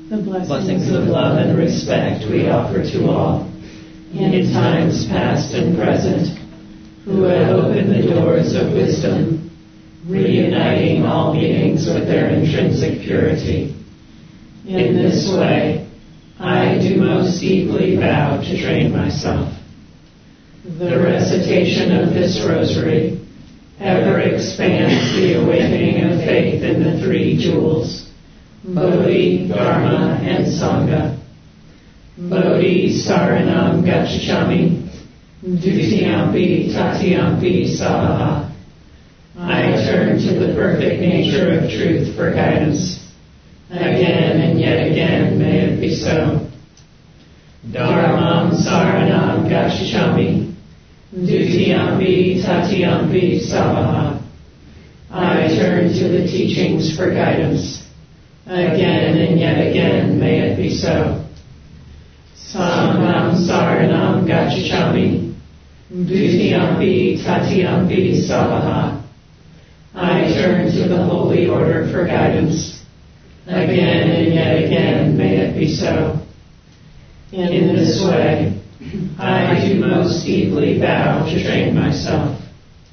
The blessings of love and respect we offer to all, in times past and present, who have opened the doors of wisdom, reuniting all beings with their intrinsic purity. In this way, I do most deeply vow to train myself. The recitation of this rosary ever expands the awakening of faith in the three jewels, Bodhi, Dharma, and Sangha. Bodhi saranam gacchami, dutiyampi tatiyampi savaha. I turn to the perfect nature of truth for guidance. Again and yet again may it be so. Dharmam saranam gacchami, dutiyampi tatiyampi savaha. I turn to the teachings for guidance. Again and yet again may it be so. Sangham saranam gacchami, dutiyampi tatiyampi savaha. I turn to the holy order for guidance. Again and yet again may it be so. In this way, I do most deeply vow to train myself.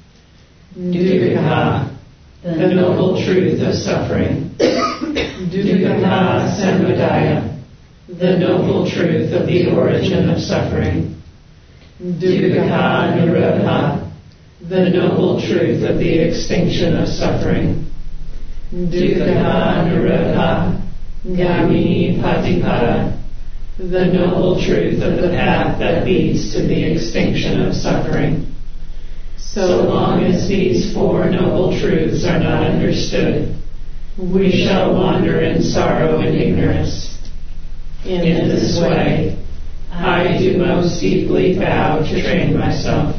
Dukkha, the noble truth of suffering. Dukkha samudaya, the noble truth of the origin of suffering. Dukkha nirodha, the noble truth of the extinction of suffering. Dukkha nirodha gamini patipada, the noble truth of the path that leads to the extinction of suffering. So long as these four noble truths are not understood, we shall wander in sorrow and ignorance. In this way, I do most deeply vow to train myself.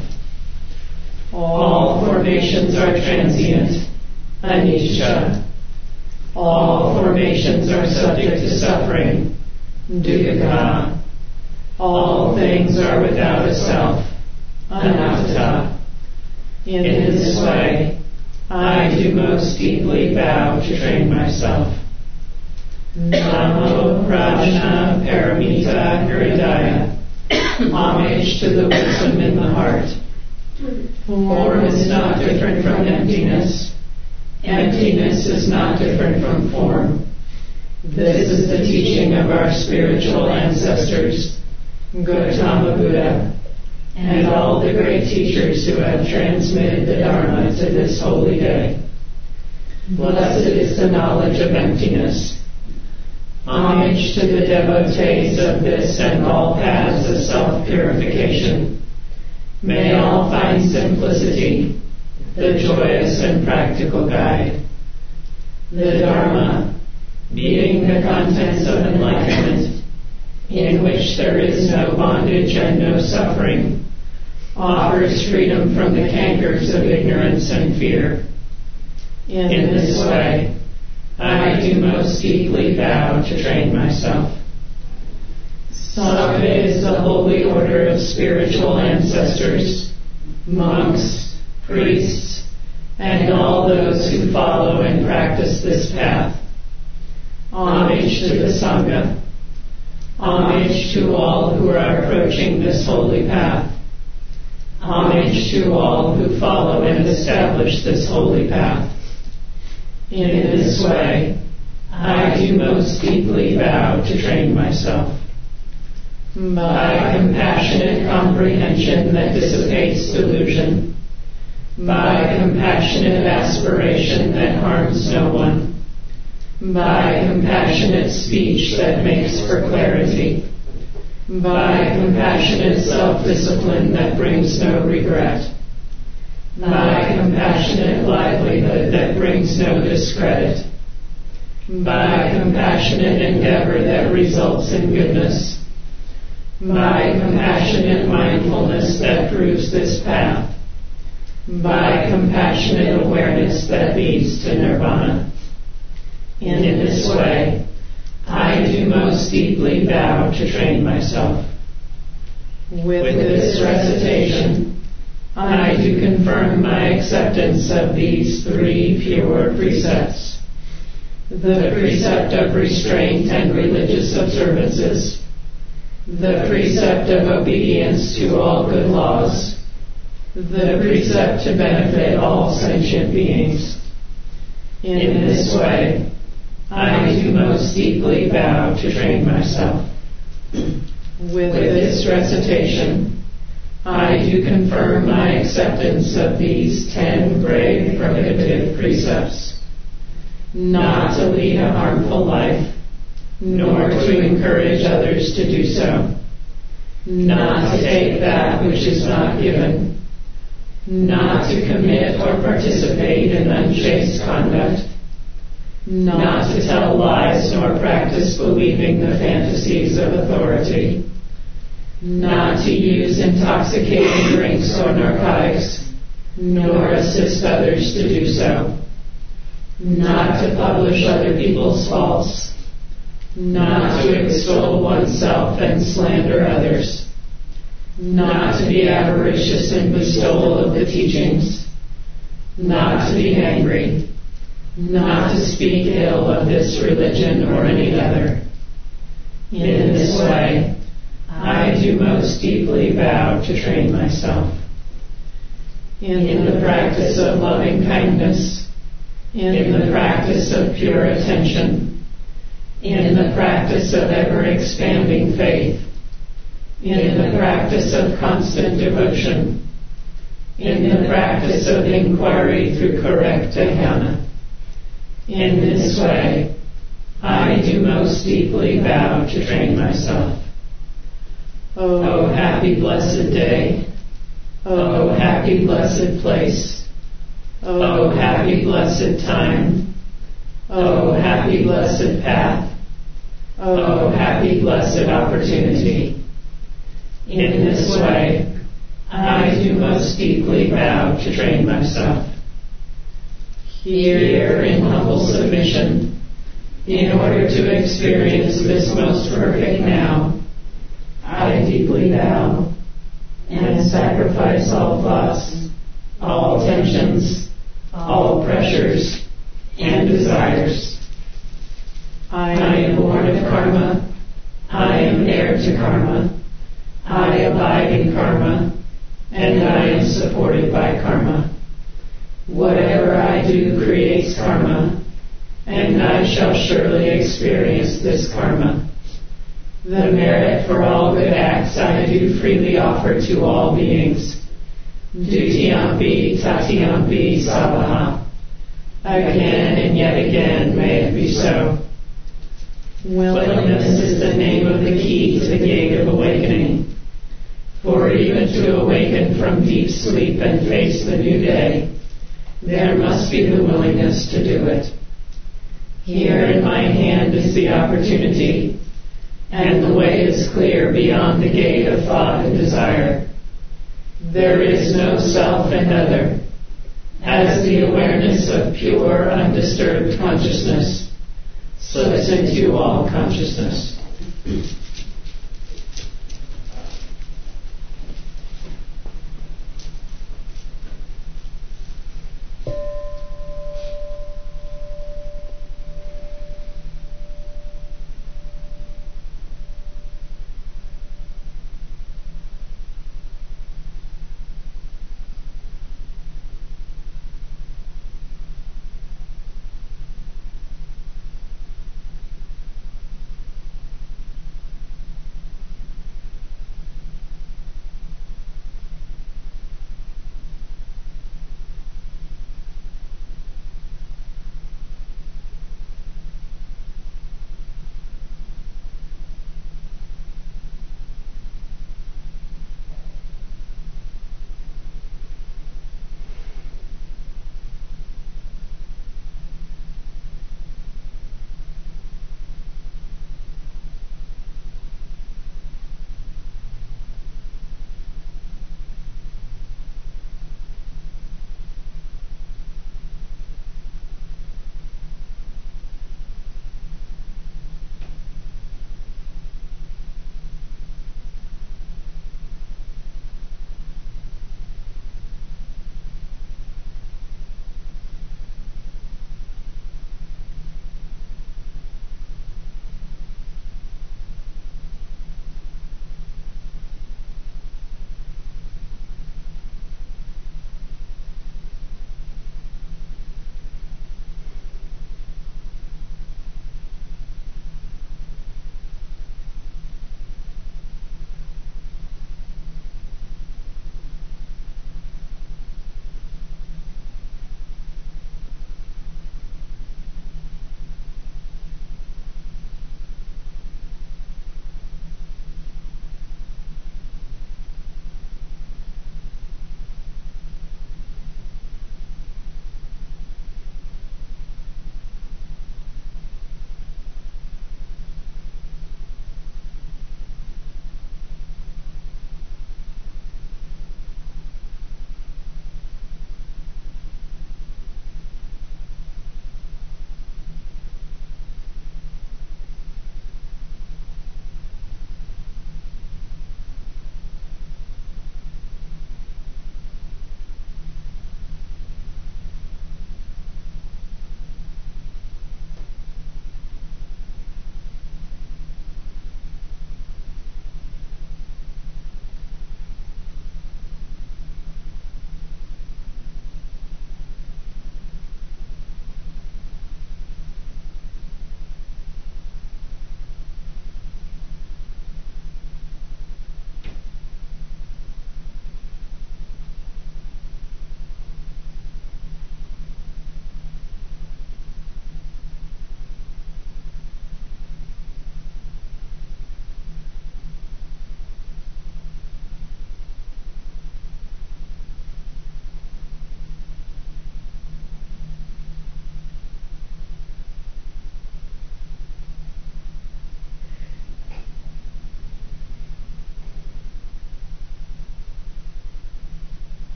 All formations are transient, anicca. All formations are subject to suffering, dukkha. All things are without a self, anatta. In this way, I do most deeply vow to train myself. Namo Prajna Paramita Hridaya. Homage to the wisdom in the heart. Form is not different from emptiness. Emptiness is not different from form. This is the teaching of our spiritual ancestors, Gautama Buddha, and all the great teachers who have transmitted the Dharma to this holy day. Blessed is the knowledge of emptiness. Homage to the devotees of this and all paths of self-purification. May all find simplicity, the joyous and practical guide. The Dharma, being the contents of enlightenment, in which there is no bondage and no suffering, offers freedom from the cankers of ignorance and fear. In this way, I do most deeply vow to train myself. Sangha is the holy order of spiritual ancestors, monks, priests, and all those who follow and practice this path. Homage to the Sangha. Homage to all who are approaching this holy path. Homage to all who follow and establish this holy path. In this way, I do most deeply vow to train myself. By compassionate comprehension that dissipates delusion, by compassionate aspiration that harms no one, by compassionate speech that makes for clarity, by compassionate self-discipline that brings no regret, by compassionate livelihood that brings no discredit, by compassionate endeavor that results in goodness, by compassionate mindfulness that proves this path, by compassionate awareness that leads to nirvana. In this way, I do most deeply vow to train myself. With this recitation, I do confirm my acceptance of these three pure precepts. the precept of restraint and religious observances, the precept of obedience to all good laws, the precept to benefit all sentient beings. In this way, I do most deeply vow to train myself. With this recitation, I do confirm my acceptance of these 10 brave prohibitive precepts: not to lead a harmful life, nor to encourage others to do so, not to take that which is not given, not to commit or participate in unchaste conduct, not to tell lies nor practice believing the fantasies of authority, not to use intoxicating drinks or narcotics, nor assist others to do so, not to publish other people's faults, not to extol oneself and slander others, not to be avaricious in bestowal of the teachings, not to be angry, not to speak ill of this religion or any other. In this way, I do most deeply vow to train myself. In the practice of loving kindness, in the practice of pure attention, in the practice of ever-expanding faith, in the practice of constant devotion, in the practice of inquiry through correct dhyana. In this way, I do most deeply vow to train myself. O happy blessed day, O happy blessed place, O happy blessed time, O happy blessed path, O happy blessed opportunity. In this way, I do most deeply vow to train myself. Here in humble submission, in order to experience this most perfect now, I deeply vow and sacrifice all thoughts, all tensions, all pressures and desires. I am born of karma. I am heir to karma. I abide in karma, and I am supported by karma. Whatever I do creates karma, and I shall surely experience this karma. The merit for all good acts I do freely offer to all beings. Dutiyampi tatiyampi sabaha. Again and yet again may it be so. Willingness is the name of the key to the gate of awakening. For even to awaken from deep sleep and face the new day, there must be the willingness to do it. Here in my hand is the opportunity, and the way is clear beyond the gate of thought and desire. There is no self and other, as the awareness of pure, undisturbed consciousness slips into all consciousness.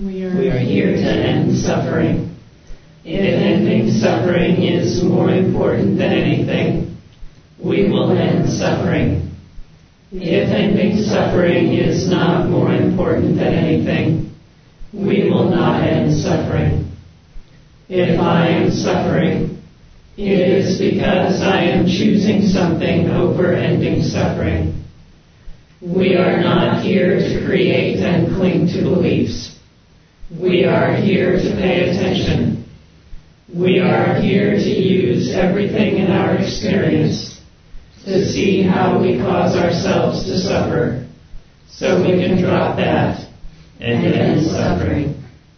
We are here to end suffering. If ending suffering is more important than anything, we will end suffering. If ending suffering is not more important than anything, we will not end suffering. If I am suffering, it is because I am choosing something over ending suffering. We are not here to create and cling to beliefs. We are here to pay attention. We are here to use everything in our experience to see how we cause ourselves to suffer, so we can drop that and end suffering.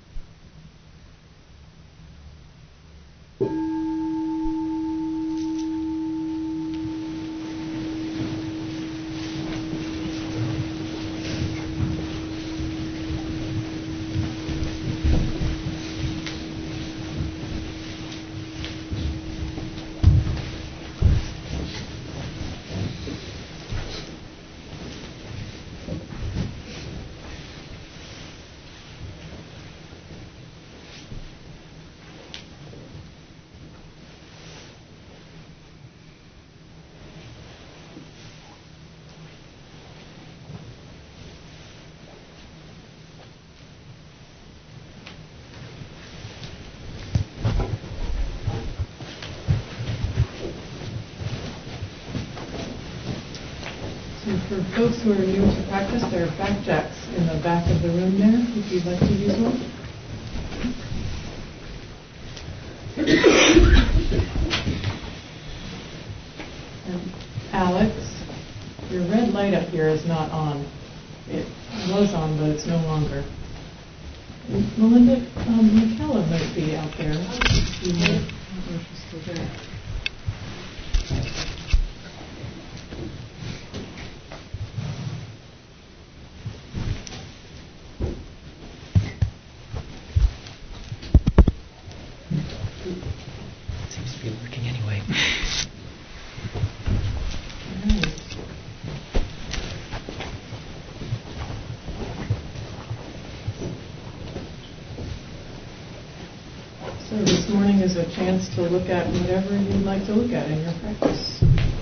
For folks who are new to practice, there are back jacks in the back of the room there, if you'd like to use one. And Alex, your red light up here is not on. It was on, but it's no longer. And Melinda, Michaela might be out there. I don't know if she's still there. So this morning is a chance to look at whatever you'd like to look at in your practice.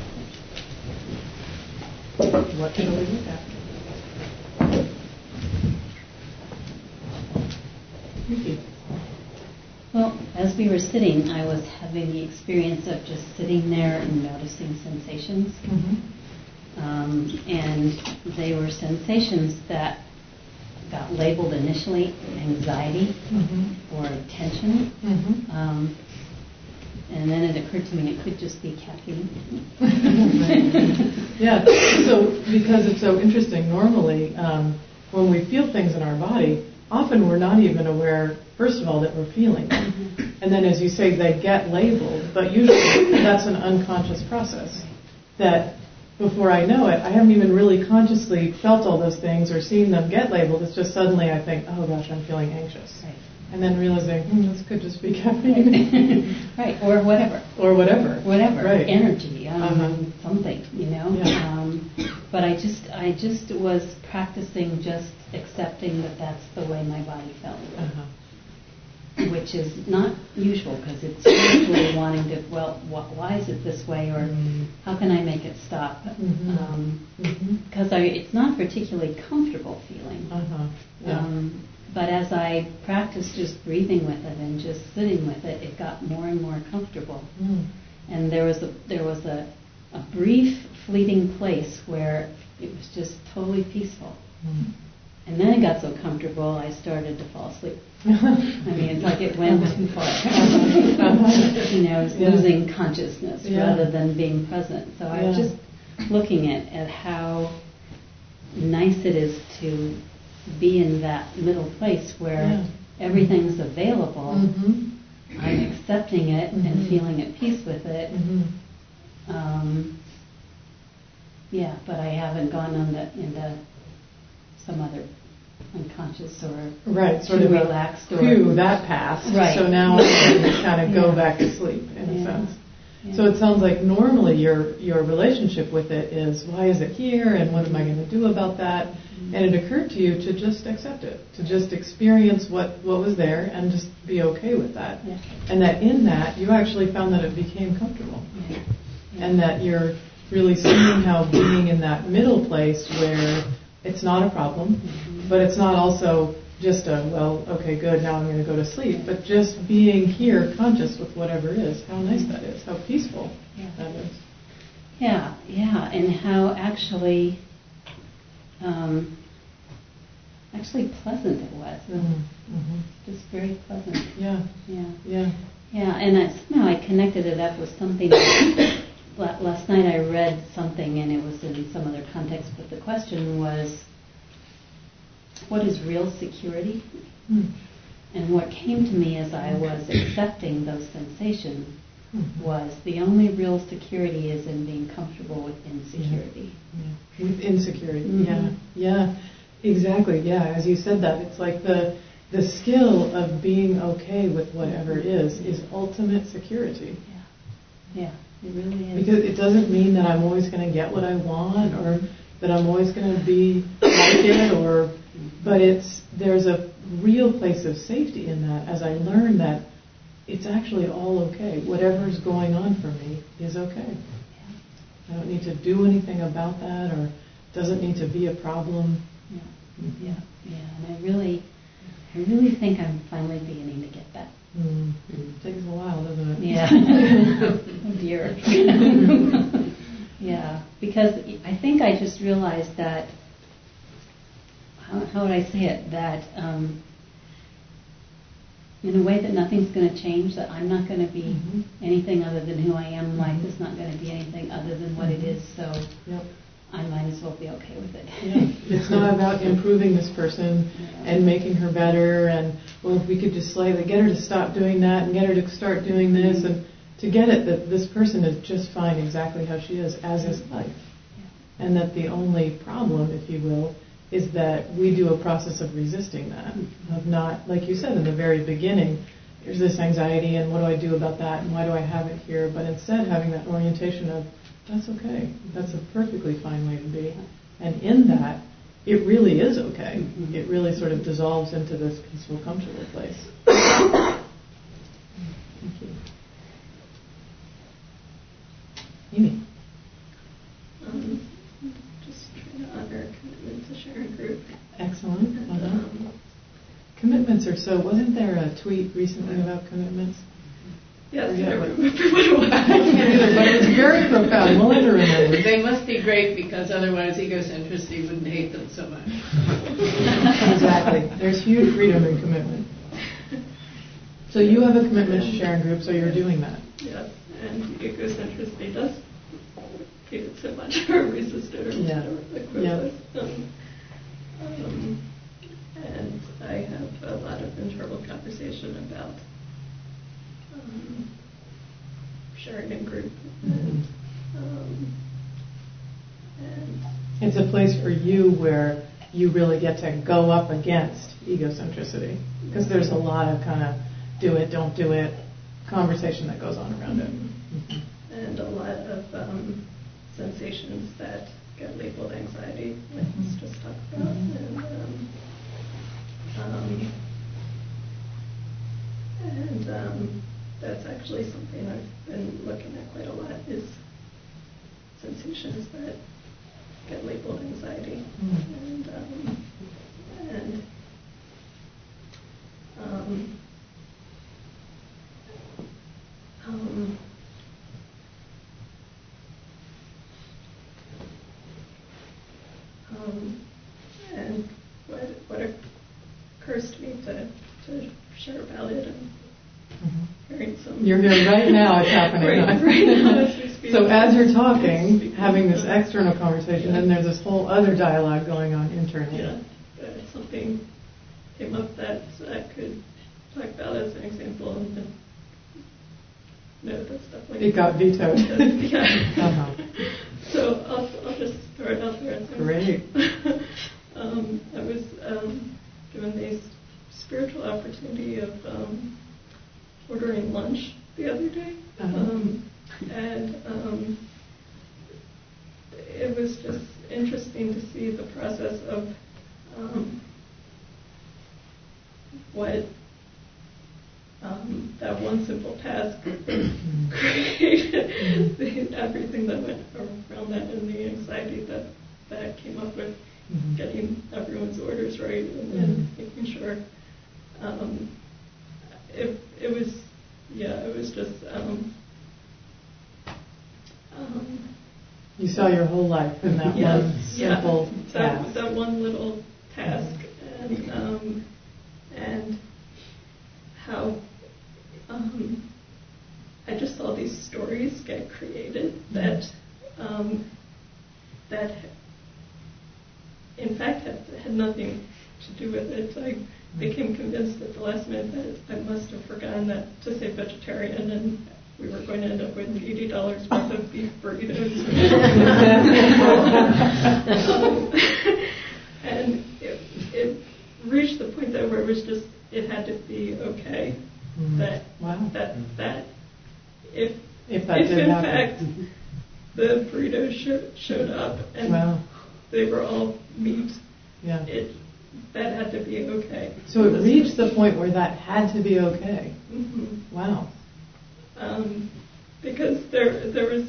What shall we look at? Vicky. Well, as we were sitting, I was having the experience of just sitting there and noticing sensations. And they were sensations that got labeled initially anxiety or tension. And then it occurred to me it could just be caffeine. Yeah, so because it's so interesting, normally when we feel things in our body, often we're not even aware, first of all, that we're feeling them. And then as you say, they get labeled, but usually that's an unconscious process that before I know it, I haven't even really consciously felt all those things or seen them get labeled. It's just suddenly I think, oh gosh, I'm feeling anxious. Right. And then realizing, this could just be caffeine. Right, or whatever. Or whatever. Whatever, right. Energy, something, you know. Yeah. But I just was practicing just accepting that that's the way my body felt. Which is not usual, because it's usually wanting to, well, why is it this way, or how can I make it stop? Because it's not a particularly comfortable feeling. Yeah. But as I practiced just breathing with it and just sitting with it, it got more and more comfortable. And there was a brief, fleeting place where it was just totally peaceful. And then it got so comfortable, I started to fall asleep. I mean, it's like it went too far. You know, it's losing consciousness rather than being present. So I was just looking at how nice it is to be in that middle place where everything's available. I'm accepting it and feeling at peace with it. But I haven't gone on into some other unconscious or sort of relaxed that passed. Right. So now I can kind of go back to sleep in a sense. Yeah. So it sounds like normally your relationship with it is, why is it here and what am I going to do about that? And it occurred to you to just accept it, to just experience what was there and just be okay with that. Yeah. And that in that, you actually found that it became comfortable. Yeah. And that you're really seeing how being in that middle place where it's not a problem, but it's not also just okay, good, now I'm going to go to sleep, but just being here conscious with whatever is, how nice that is, how peaceful that is. Yeah, and how actually pleasant it was. Just very pleasant. Yeah. And somehow I connected it up with something. Last night I read something, and it was in some other context, but the question was, what is real security? And what came to me as I was accepting those sensations was the only real security is in being comfortable with insecurity. Yeah. With insecurity, yeah. Exactly, yeah. As you said that, it's like the skill of being okay with whatever is ultimate security. Yeah, it really is. Because it doesn't mean that I'm always going to get what I want or that I'm always going to be like it, but there's a real place of safety in that as I learn that it's actually all okay. Whatever's going on for me is okay. I don't need to do anything about that, or it doesn't need to be a problem. Yeah. And I really think I'm finally beginning to get that. It takes a while, doesn't it? Yeah. Oh dear. Yeah, because I think I just realized that, how would I say it, that in a way that nothing's going to change, that I'm not going to be anything other than who I am. Life is not going to be anything other than what it is, so I might as well be okay with it. Yeah. It's not about improving this person and making her better, and if we could just slightly get her to stop doing that and get her to start doing this, and to get it that this person is just fine exactly how she is, as is life. And that the only problem, if you will, is that we do a process of resisting that, of not, like you said in the very beginning, there's this anxiety and what do I do about that and why do I have it here, but instead having that orientation of, that's okay, that's a perfectly fine way to be. And in that, it really is okay. It really sort of dissolves into this peaceful, comfortable place. Thank you. Amy? Just trying to honor a commitment to Sharon Group. Excellent. Commitments are so... Wasn't there a tweet recently about commitments? Yes, I remember what it was. I can't either, but it was very profound. We'll let her remember. They must be great because otherwise egocentricity wouldn't hate them so much. Exactly. There's huge freedom in commitment. So you have a commitment to Sharon Group, so you're doing that. Yes, and egocentricity does hate it so much or resist it or whatever. And I have a lot of internal conversation about sharing in group. And it's a place for you where you really get to go up against egocentricity, because there's a lot of kind of do it, don't do it conversation that goes on around it. And a lot of sensations that get labeled anxiety, like let's just talk about. And that's actually something I've been looking at quite a lot, is sensations that get labeled anxiety. And what occurs to me to share about it, and hearing some... You're here right now, it's happening. right now as we speak. So as you're talking, having this external conversation, then there's this whole other dialogue going on internally. Yeah, something came up that I could talk about as an example, and no, that's definitely... It got vetoed. Yeah. So I'll just throw it out there. Great. I was given the spiritual opportunity of ordering lunch the other day. And it was just interesting to see the process of what that one simple task created, everything that went around that, and the anxiety that came up with getting everyone's orders right and making sure. It was just. You saw your whole life in that one simple task. That one little task, and how I just saw these stories get created that in fact had nothing to do with it. I became convinced at the last minute that I must have forgotten that to say vegetarian, and we were going to end up with $80 worth of beef burritos. And it reached the point that where it was just, it had to be okay. That if in fact the burritos showed up and they were all meat, that had to be okay. So it reached the point where that had to be okay. Wow. Because there was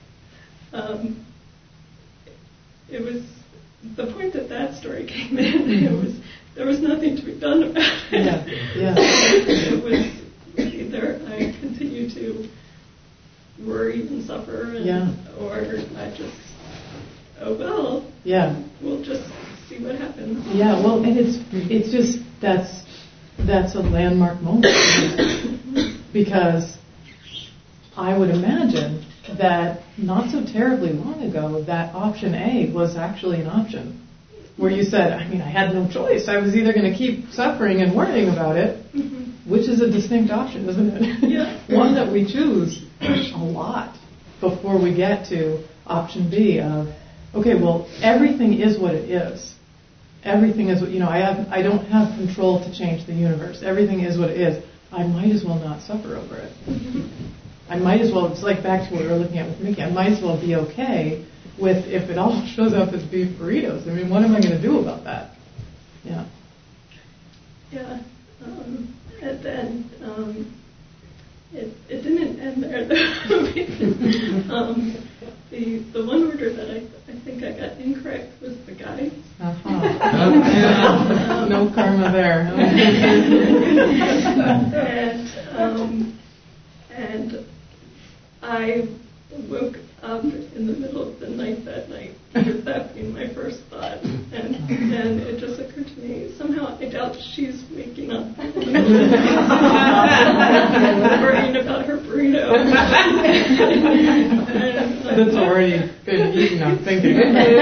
it was the point that story came in. There was nothing to be done about it. It was either I continue to worry and suffer, or I just we'll just see what happens. Well, and it's just that's a landmark moment because I would imagine that not so terribly long ago that option A was actually an option where you said, I had no choice. I was either going to keep suffering and worrying about it, which is a distinct option, isn't it? One that we choose a lot before we get to option B of, okay, well, everything is what it is. Everything is what, I don't have control to change the universe. Everything is what it is. I might as well not suffer over it. I might as well, it's like back to what we were looking at with Mickey, I might as well be okay with if it all shows up as beef burritos. What am I going to do about that? And then it didn't end there. The one order that I think I got incorrect was the guides. No karma there. And I woke up in the middle of the night that night, with that being my first thought, and it just occurred to me, somehow I doubt she's waking up worrying about her burrito. That's already been eaten, I'm thinking.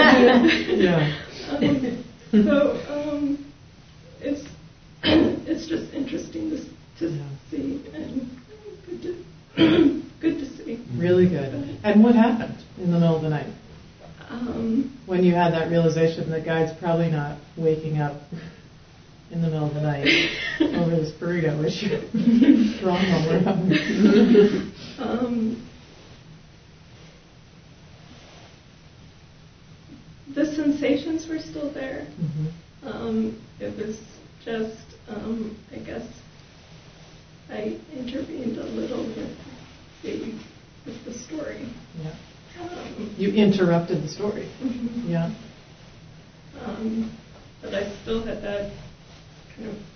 It's just interesting to see, and good to see. Really good. And what happened in the middle of the night? When you had that realization that Guide's probably not waking up in the middle of the night over this burrito issue. Wrong one. The sensations were still there. It was just, I guess, I intervened a little with the story. You interrupted the story. But I still had that kind of,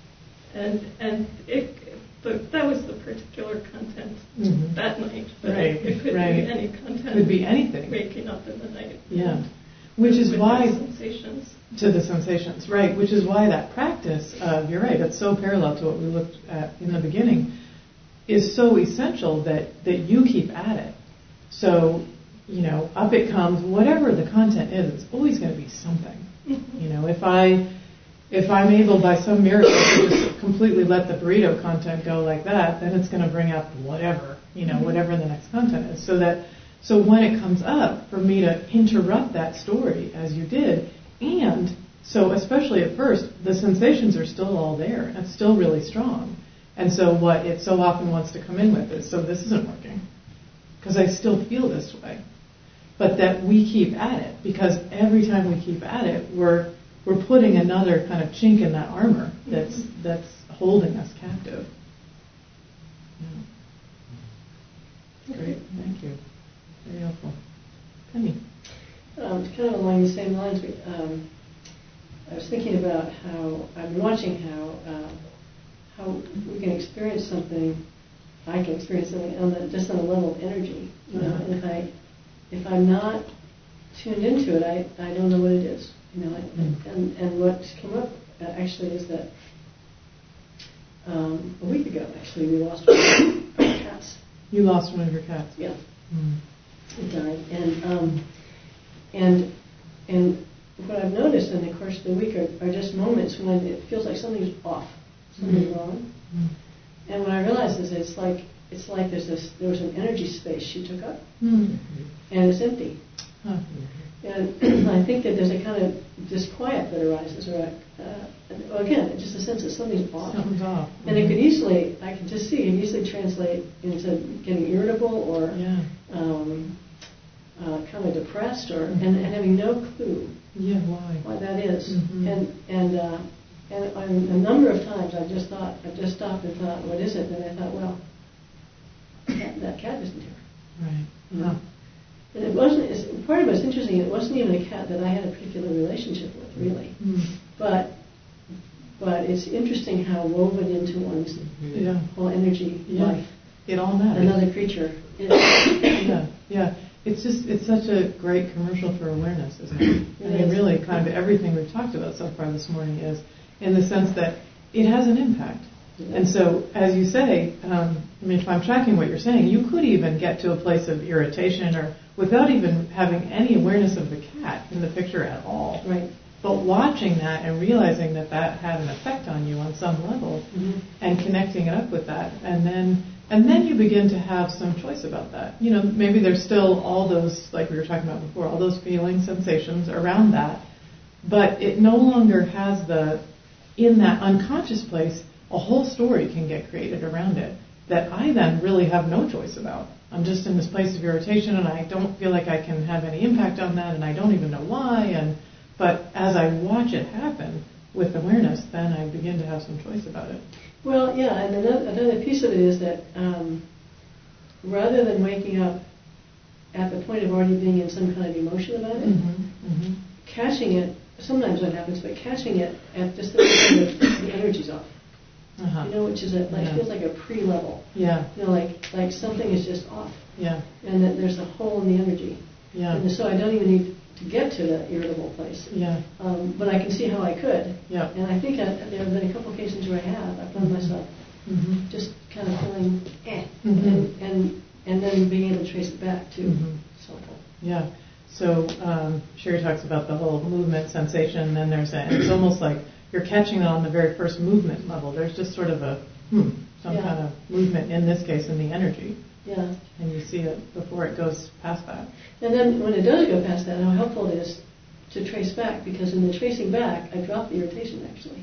that was the particular content that night. But it could be any content. Could be anything. Waking up in the night. Which is why sensations. To the sensations, right? Which is why that practice of, you're right, it's so parallel to what we looked at in the beginning, is so essential that you keep at it. So, up it comes, whatever the content is, it's always going to be something. If I'm able by some miracle to just completely let the burrito content go like that, then it's going to bring up whatever, whatever the next content is. So when it comes up, for me to interrupt that story as you did, and so especially at first, the sensations are still all there. It's still really strong. And so what it so often wants to come in with is, so this isn't working, because I still feel this way. But that we keep at it, because every time we keep at it, we're we're putting another kind of chink in that armor that's holding us captive. Yeah. Great, thank you. Very helpful. Penny. Kind of along the same lines, I was thinking about how I've been watching how we can experience something. I can experience something just on a level of energy, and if I'm not tuned into it, I don't know what it is, And what came up actually is that a week ago, actually, we lost one of our cats. You lost one of your cats. Yeah, it died, and what I've noticed in the course of the week are just moments when it feels like something's off, something's wrong. And what I realized is it's like there was an energy space she took up, and it's empty. And I think that there's a kind of disquiet that arises, or again, just a sense that something's off. Something's off. And it could I could just see it easily translate into getting irritable or kind of depressed, and having no clue why that is. And a number of times I've just stopped and thought, what is it? And I thought, well, that cat isn't here. Right. And it wasn't. Part of what's interesting, it wasn't even a cat that I had a particular relationship with, really. But it's interesting how woven into one's whole energy life. It all matters. Another creature. Yeah. It's such a great commercial for awareness, isn't it? I mean, really, kind of everything we've talked about so far this morning is in the sense that it has an impact. And so, as you say, if I'm tracking what you're saying, you could even get to a place of irritation or without even having any awareness of the cat in the picture at all. Right. But watching that and realizing that had an effect on you on some level, and connecting it up with that, and then you begin to have some choice about that. Maybe there's still all those, like we were talking about before, all those feelings, sensations around that, but it no longer has in that unconscious place, a whole story can get created around it that I then really have no choice about. I'm just in this place of irritation, and I don't feel like I can have any impact on that, and I don't even know why. But as I watch it happen with awareness, then I begin to have some choice about it. Well, yeah, and another piece of it is that rather than waking up at the point of already being in some kind of emotion about it, catching it, sometimes that happens, but catching it at just the point that the energy's off. Which is feels like a pre-level. Yeah. Like something is just off. Yeah. And that there's a hole in the energy. Yeah. And so I don't even need to get to the irritable place. Yeah. But I can see how I could. Yeah. And I think there have been a couple occasions where I found myself just kind of feeling and then being able to trace it back to helpful. Yeah. So Sherry talks about the whole movement sensation, and then and it's almost like you're catching it on the very first movement level. There's just sort of some kind of movement, in this case, in the energy. Yeah. And you see it before it goes past that. And then when it does go past that, how helpful it is to trace back, because in the tracing back, I drop the irritation, actually.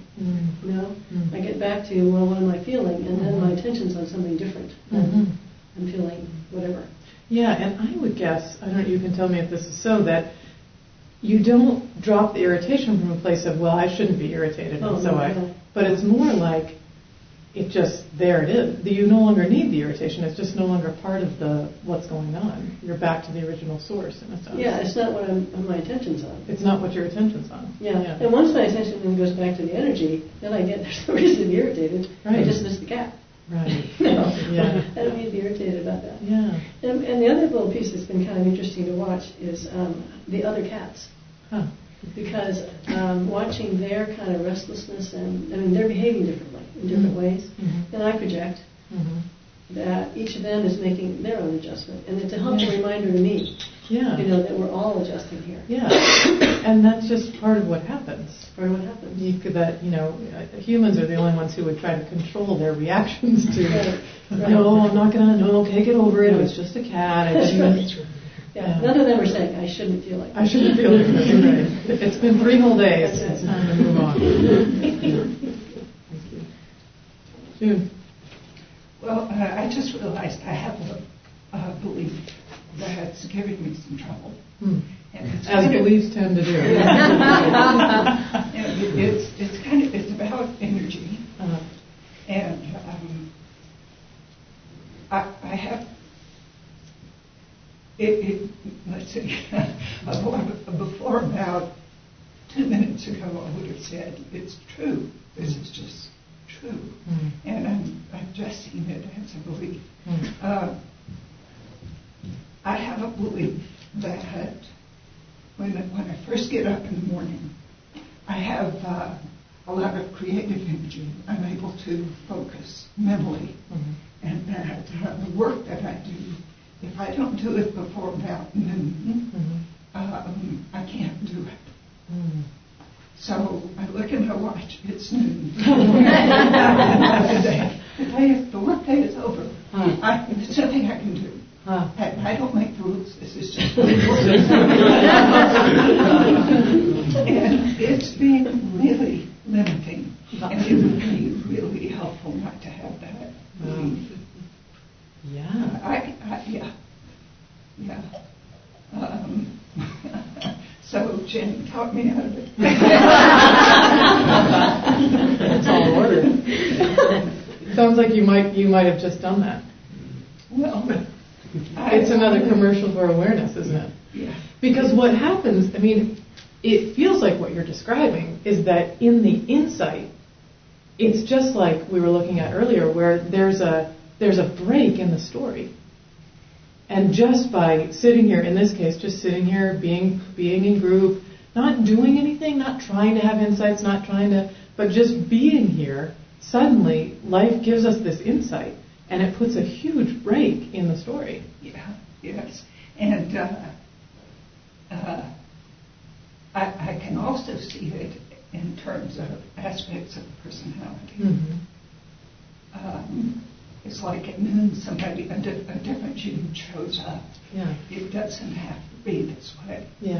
I get back to, well, what am I feeling? And then my attention's on something different. I'm feeling whatever. Yeah, and I would guess, I don't know, you can tell me if this is so, that you don't drop the irritation from a place of, well, I shouldn't be irritated, but it's more like there it is. You no longer need the irritation. It's just no longer part of what's going on. You're back to the original source, in a sense. Yeah, it's not what my attention's on. It's not what your attention's on. Yeah. And once my attention then goes back to the energy, then there's no reason to be irritated. Right. I just miss the cat. Right. I don't need to be irritated about that. Yeah. And the other little piece that's been kind of interesting to watch is the other cats. Huh. Because watching their kind of restlessness, and they're behaving differently in different ways than I project, that each of them is making their own adjustment. And it's a helpful reminder to me, that we're all adjusting here. Yeah. And that's just part of what happens. Part of what happens. Humans are the only ones who would try to control their reactions to, no, I'm not going to, okay, get over it, it was just a cat. Yeah. None of them are saying, I shouldn't feel like this. I shouldn't feel like this. Right. It's been 3 whole days. It's time to move on. Thank you. June. Well, I just realized I have a belief that's giving me some trouble. As beliefs tend to do. it's about energy, and I have let's see, before about 2 minutes ago, I would have said it's true. This is just true, and I'm just seeing it as a belief. I have a belief that when I first get up in the morning, I have a lot of creative energy. I'm able to focus mentally, and that the work that I do, if I don't do it before about noon, I can't do it. So I look at my watch, it's noon. The work day is over. There's nothing I can do. I don't make the rules. This is just and it's been really limiting. And it would be really helpful not to have that belief. Yeah. So Jen taught me out of it. It's all ordered. Sounds like you might have just done that. Well, it's another commercial for awareness, isn't it? Yeah. Because what happens, I mean, it feels like what you're describing is that in the insight, it's just like we were looking at earlier, where there's a break in the story. And just by sitting here, in this case, just sitting here, being in group, not doing anything, not trying to have insights, but just being here, suddenly life gives us this insight, and it puts a huge break in the story. Yeah, yes. And I can also see it in terms of aspects of personality. It's like at noon, somebody, a different gene shows up. Yeah. It doesn't have to be this way. Yeah.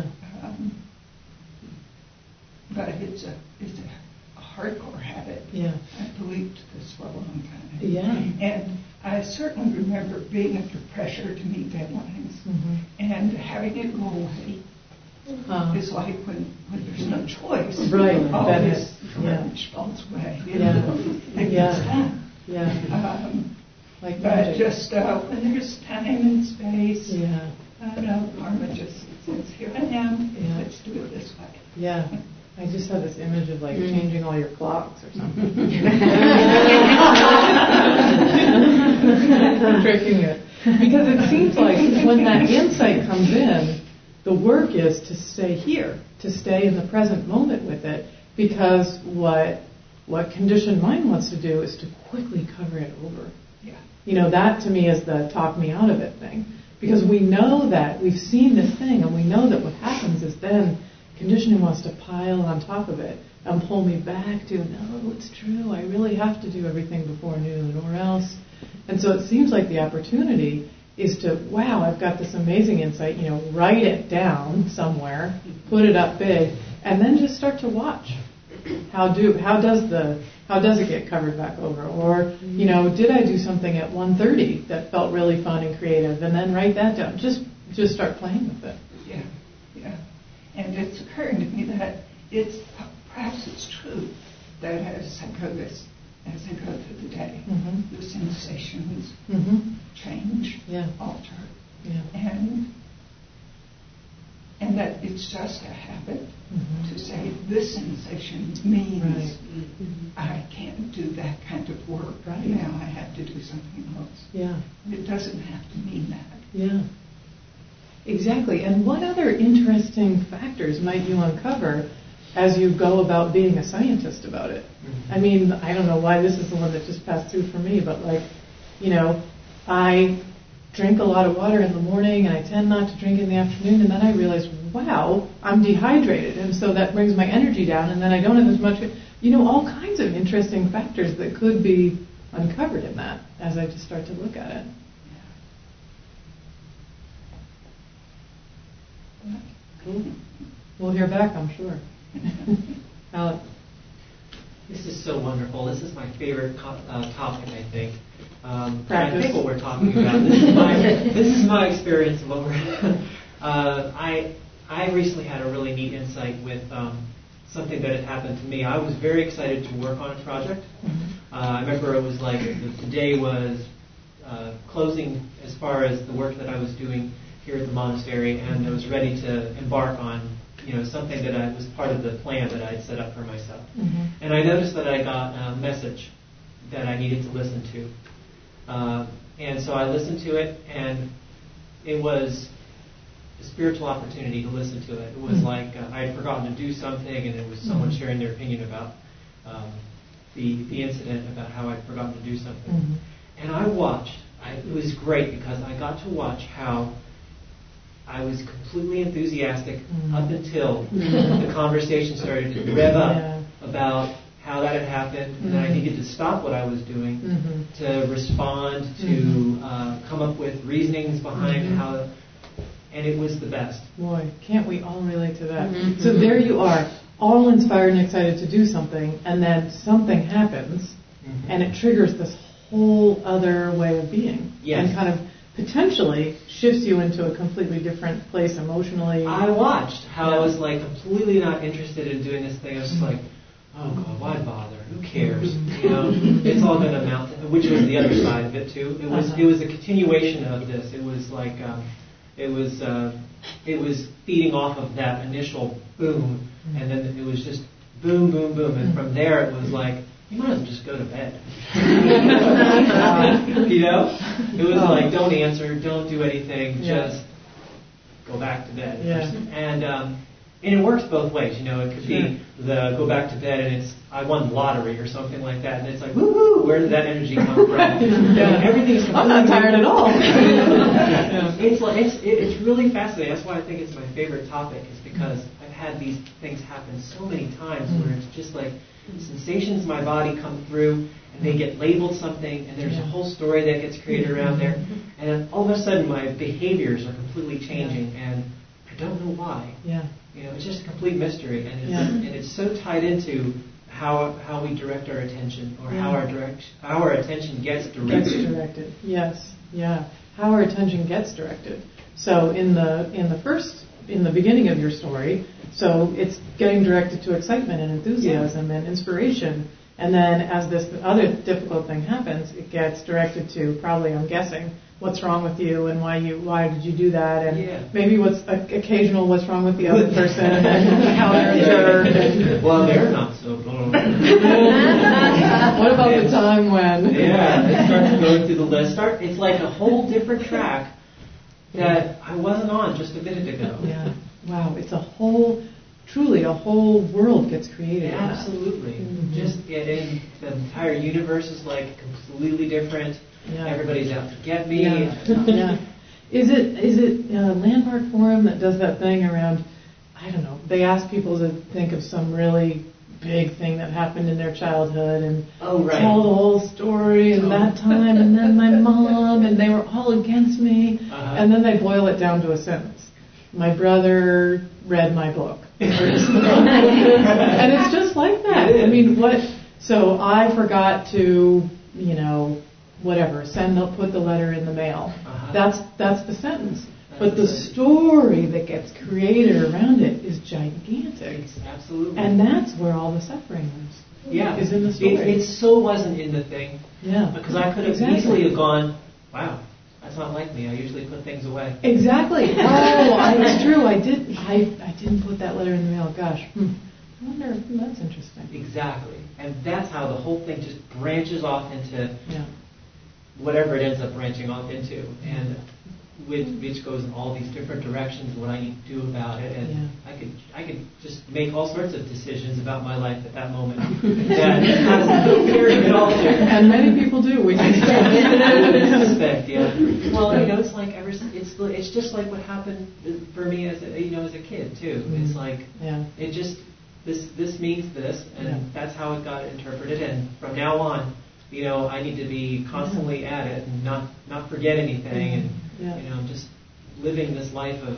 But it's a hardcore habit. Yeah. I believed this for a long time. Yeah. And I certainly remember being under pressure to meet deadlines and having it go away. It's like when there's no choice. Right. All this garbage falls away. Like but magic. just when there's time and space, Yeah. Karma just says, here I am, Yeah. let's do it this way. Yeah. I just have this image of like changing all your clocks or something. Tricking it. Because it seems like when that insight comes in, the work is to stay here, to stay in the present moment with it, because what conditioned mind wants to do is to quickly cover it over. Yeah. That to me is the talk me out of it thing. Because we know that we've seen this thing, and we know that what happens is then conditioning wants to pile on top of it and pull me back to, no, it's true, I really have to do everything before noon or else. And so it seems like the opportunity is to, wow, I've got this amazing insight, write it down somewhere, put it up big, and then just start to watch. How does it get covered back over? Or, did I do something at 1:30 that felt really fun and creative, and then write that down. Just start playing with it. Yeah. And it's occurring to me that perhaps it's true that as I go through the day, the sensations change, alter, and that it's just a habit to say this sensation means I can't do that kind of work right now. I have to do something else. Yeah, it doesn't have to mean that. Yeah. Exactly. And what other interesting factors might you uncover as you go about being a scientist about it? I mean, I don't know why this is the one that just passed through for me, but I drink a lot of water in the morning and I tend not to drink in the afternoon, and then I realize, wow, I'm dehydrated, and so that brings my energy down, and then I don't have as much, all kinds of interesting factors that could be uncovered in that as I just start to look at it. Cool. We'll hear back, I'm sure. Alex. This is so wonderful. This is my favorite topic, I think. Practice. I think what we're talking about. This is my experience of what we're. I recently had a really neat insight with something that had happened to me. I was very excited to work on a project. I remember it was like the day was closing as far as the work that I was doing here at the monastery, and I was ready to embark on something that was part of the plan that I had set up for myself. And I noticed that I got a message that I needed to listen to. And so I listened to it, and it was a spiritual opportunity to listen to it. It was like I had forgotten to do something, and it was someone sharing their opinion about the incident, about how I'd forgotten to do something. And I watched. It was great because I got to watch how I was completely enthusiastic up until the conversation started to rev up about how that had happened, and then I needed to stop what I was doing to respond, to come up with reasonings behind how, and it was the best. Boy, can't we all relate to that? So there you are, all inspired and excited to do something, and then something happens, and it triggers this whole other way of being, and kind of potentially shifts you into a completely different place emotionally. I watched how I was like completely not interested in doing this thing. I was just like, oh God, why bother? Who cares? It's all going to amount to, which was the other side of it too. It was a continuation of this. It was like it was feeding off of that initial boom, and then it was just boom, boom, boom, and from there it was like, you might as well just go to bed. It was like, don't answer, don't do anything, just go back to bed. And it works both ways. It could be the go back to bed and it's I won the lottery or something like that, and it's like, woohoo, where did that energy come from? Everything's I'm not tired at all. It's really fascinating. That's why I think it's my favorite topic, is because I've had these things happen so many times where it's just like sensations in my body come through and they get labeled something, and there's a whole story that gets created around there, and then all of a sudden my behaviors are completely changing, and I don't know why. It's just a complete mystery, and it's so tied into how we direct our attention, or how our attention gets directed. How our attention gets directed. So in the beginning of your story, so it's getting directed to excitement and enthusiasm and inspiration, and then as this other difficult thing happens, it gets directed to, probably, I'm guessing, what's wrong with you and why did you do that, and maybe what's occasional what's wrong with the other person, and how they're a jerk. Well, they're not so. What about the time when? It starts going through the list. It's like a whole different track that I wasn't on just a minute ago. Wow, it's truly a whole world gets created. Absolutely. Just the entire universe is like completely different. Everybody's out to get me. Is it Landmark Forum that does that thing around, I don't know, they ask people to think of some really big thing that happened in their childhood and tell the whole story and that time, and then my mom, and they were all against me, and then they boil it down to a sentence. My brother read my book. And it's just like that. I mean, so I forgot to, put the letter in the mail. That's the sentence. But the story that gets created around it is gigantic. Absolutely. And that's where all the suffering is. Is in the story. It so wasn't in the thing. Because I could have easily have gone, wow, that's not like me. I usually put things away. Exactly. It's true. I didn't put that letter in the mail. Gosh. I wonder if that's interesting. Exactly. And that's how the whole thing just branches off into whatever it ends up branching off into. And which goes in all these different directions, what I need to do about it, and I could just make all sorts of decisions about my life at that moment that has no bearing at all. And many people do. We suspect, Well, it's like it's just like what happened for me as a kid too. It's like it just this means this, and that's how it got interpreted. And from now on, I need to be constantly at it and not forget anything, and just living this life of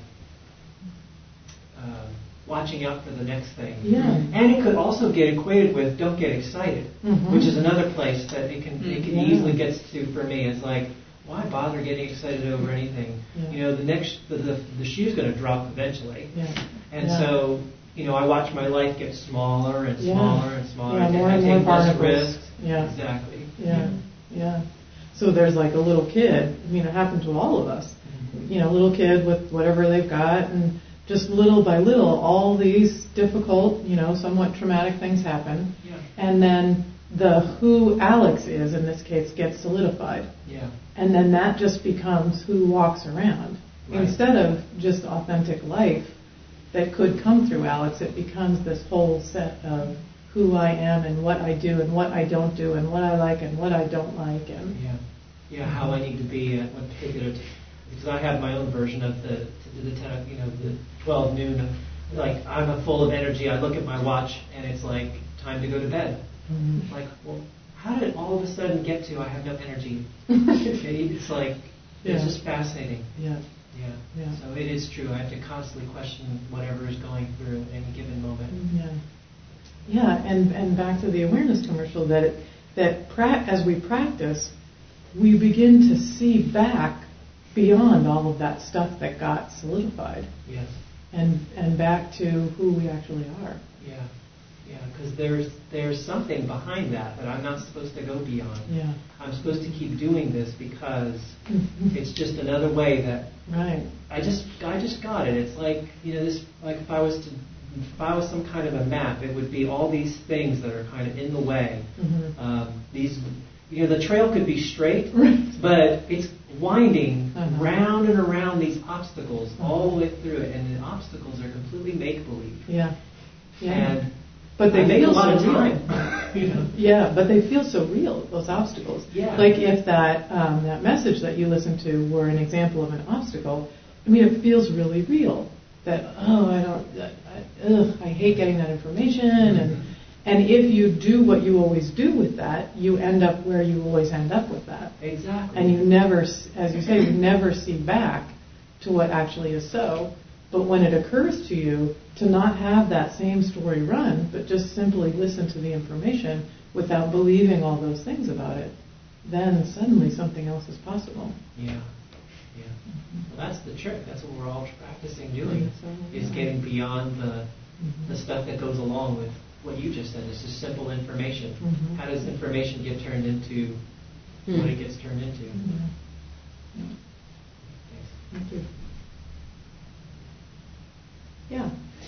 watching out for the next thing. And it could also get equated with don't get excited, which is another place that it can easily get to for me. It's like, why bother getting excited over anything? The shoe's going to drop eventually, and so I watch my life get smaller and smaller and smaller. Yeah, more I and take more less particles. risks. Yeah. Exactly. Yeah. So there's like a little kid. I mean, it happened to all of us. Little kid with whatever they've got, and just little by little, all these difficult, somewhat traumatic things happen. Yeah. And then the who Alex is, in this case, gets solidified. Yeah. And then that just becomes who walks around. Right. Instead of just authentic life that could come through Alex, it becomes this whole set of who I am and what I do and what I don't do and what I like and what I don't like. And how I need to be at what particular because I have my own version of the 12 noon. Like, I'm full of energy. I look at my watch and it's like time to go to bed. Mm-hmm. Like, well, how did it all of a sudden get to I have no energy? It's like it's just fascinating. Yeah. So it is true. I have to constantly question whatever is going through any given moment. Yeah, and back to the awareness commercial that as we practice, we begin to see back beyond all of that stuff that got solidified. Yes. And back to who we actually are. Yeah, because there's something behind that I'm not supposed to go beyond. Yeah. I'm supposed to keep doing this because it's just another way that. Right. I just got it. It's like this. Like if I was some kind of a map, it would be all these things that are kind of in the way. The trail could be straight, but it's winding round and around these obstacles all the way through it, and the obstacles are completely make believe. Yeah. But they feel a lot so of time. Real. Yeah, but they feel so real, those obstacles. Yeah. Like if that message that you listened to were an example of an obstacle, I mean, it feels really real. That I hate getting that information, and if you do what you always do with that, you end up where you always end up with that. Exactly. And you never, as you say, you never see back to what actually is so. But when it occurs to you to not have that same story run, but just simply listen to the information without believing all those things about it, then suddenly something else is possible. Yeah. Well, that's the trick. That's what we're all practicing doing, is getting beyond the stuff that goes along with what you just said. It's just simple information. How does information get turned into what it gets turned into? Thank you. Yeah.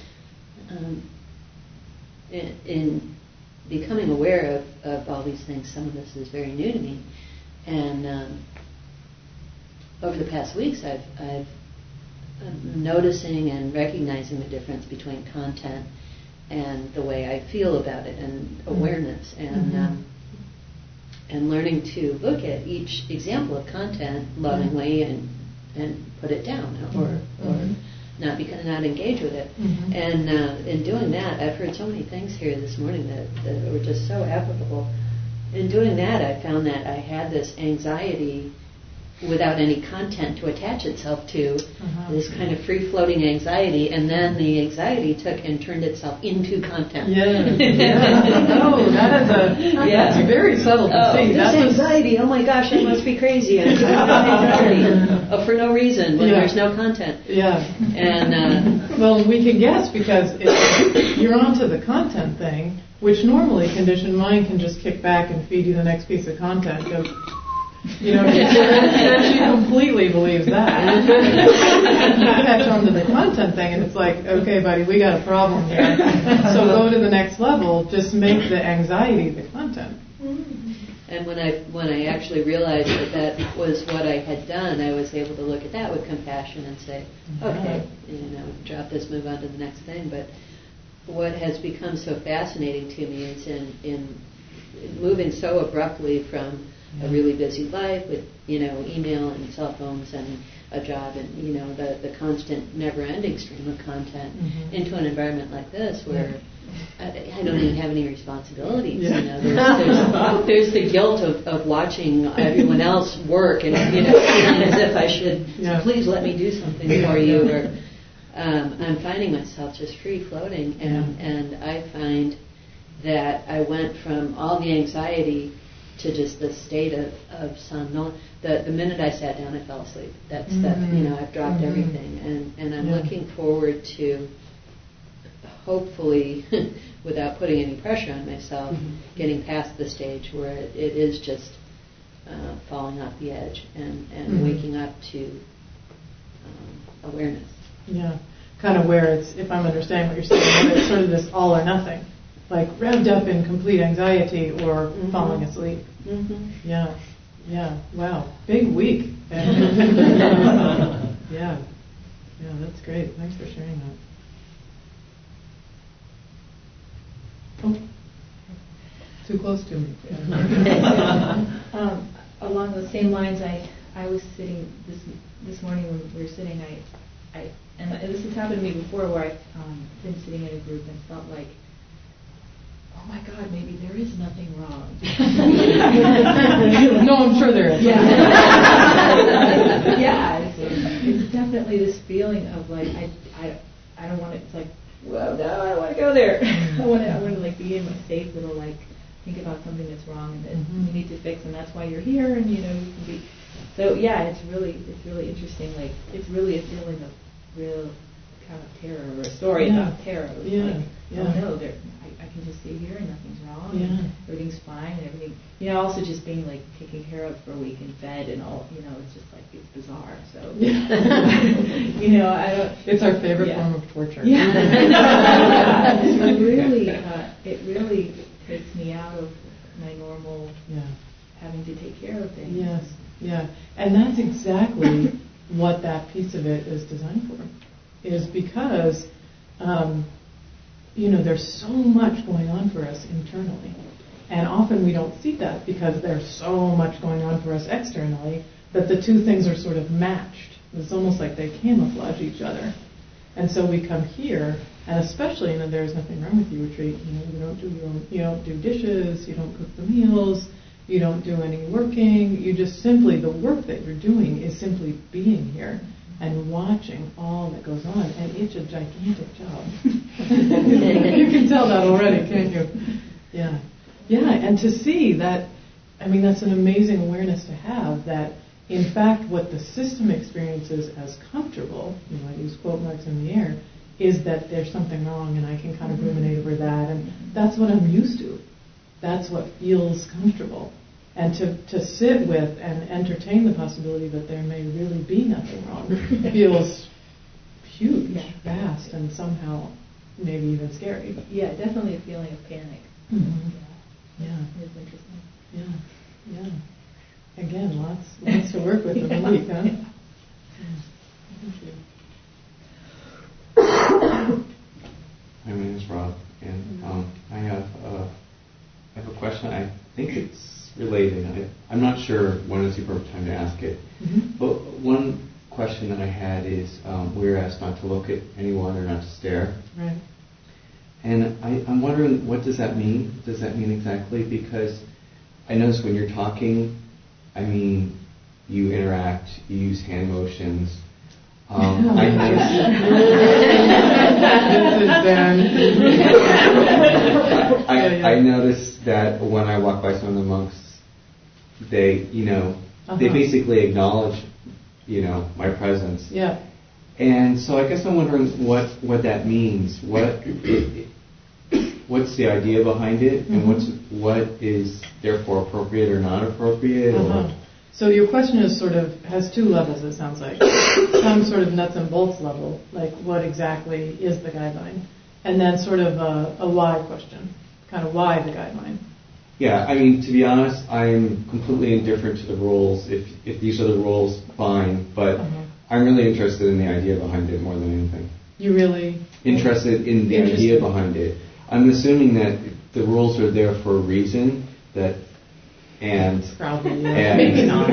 In becoming aware of all these things, some of this is very new to me, and over the past weeks, I've noticing and recognizing the difference between content and the way I feel about it, and awareness, and learning to look at each example of content lovingly and put it down, or not engage with it. And in doing that, I've heard so many things here this morning that were just so applicable. In doing that, I found that I had this anxiety without any content to attach itself to, this kind of free-floating anxiety, and then the anxiety took and turned itself into content. Oh, that's very subtle to see. This anxiety, oh my gosh, I must be crazy. I'm anxiety for no reason when there's no content. And well, we can guess because you're onto the content thing, which normally conditioned mind can just kick back and feed you the next piece of content. She completely believes that. You catch on to the content thing, and it's like, okay, buddy, we got a problem here. So go to the next level. Just make the anxiety the content. And when I actually realized that was what I had done, I was able to look at that with compassion and say, okay, drop this, move on to the next thing. But what has become so fascinating to me is in moving so abruptly from a really busy life with, email and cell phones and a job and, the constant never-ending stream of content into an environment like this where I don't even have any responsibilities. There's the guilt of watching everyone else work and, as if I should, please let me do something for you. Or I'm finding myself just free-floating, and I find that I went from all the anxiety to just the state of somnolence. The minute I sat down, I fell asleep. I've dropped everything, and I'm looking forward to hopefully, without putting any pressure on myself, getting past the stage where it is just falling off the edge and waking up to awareness. Yeah, kind of where it's, if I'm understanding what you're saying, it's sort of this all or nothing, like revved up in complete anxiety or falling asleep. Yeah, yeah, wow, big week. Yeah, that's great. Thanks for sharing that. Oh, too close to me. Along those same lines, I was sitting this morning when we were sitting. And this has happened to me before, where I've been sitting in a group and felt like, oh my God, maybe there is nothing wrong. No, I'm sure there is. Yeah, yeah. It's definitely this feeling of like I don't want to. It's like, well, no, I don't want to go there. I want to like be in a safe little like think about something that's wrong and that you need to fix, and that's why you're here, and you can be. So yeah, it's really interesting. Like it's really a feeling of real kind of terror, or a story about terror. It was like, oh no, I can just sit here and nothing's wrong. And everything's fine and everything. Also just being like taken care of for a week and fed and all. It's just like it's bizarre. So I don't. It's our favorite form of torture. Yeah. It really takes me out of my normal having to take care of things. Yes. Yeah. And that's exactly what that piece of it is designed for. Is because, there's so much going on for us internally. And often we don't see that because there's so much going on for us externally that the two things are sort of matched. It's almost like they camouflage each other. And so we come here, and especially in a There's Nothing Wrong With You retreat, you don't do dishes, you don't cook the meals, you don't do any working, you just simply, the work that you're doing is simply being here and watching all that goes on, and it's a gigantic job. You can tell that already, can't you? Yeah. Yeah, and to see that, that's an amazing awareness to have, that in fact what the system experiences as comfortable, I use quote marks in the air, is that there's something wrong and I can kind of ruminate over that, and that's what I'm used to. That's what feels comfortable. And to sit with and entertain the possibility that there may really be nothing wrong feels huge, vast, and somehow maybe even scary. Yeah, definitely a feeling of panic. Yeah. It's interesting. Yeah. Again, lots to work with in the week, huh? Thank you. My name is Rob, and I have a question. I think it's related. I'm not sure when is the appropriate time to ask it. But one question that I had is, we were asked not to look at anyone or not to stare. Right. And I'm wondering, what does that mean? What does that mean exactly? Because I notice when you're talking, you interact, you use hand motions. I notice that when I walk by some of the monks, they basically acknowledge, my presence. Yeah. And so I guess I'm wondering what that means. What's the idea behind it, and what is therefore appropriate or not appropriate? So your question is has two levels, it sounds like. Some sort of nuts and bolts level, like what exactly is the guideline? And then sort of a why question, kind of why the guideline. Yeah, to be honest, I'm completely indifferent to the rules. If these are the rules, fine. But I'm really interested in the idea behind it more than anything. You really? Interested in the idea behind it. I'm assuming that the rules are there for a reason, probably, maybe not.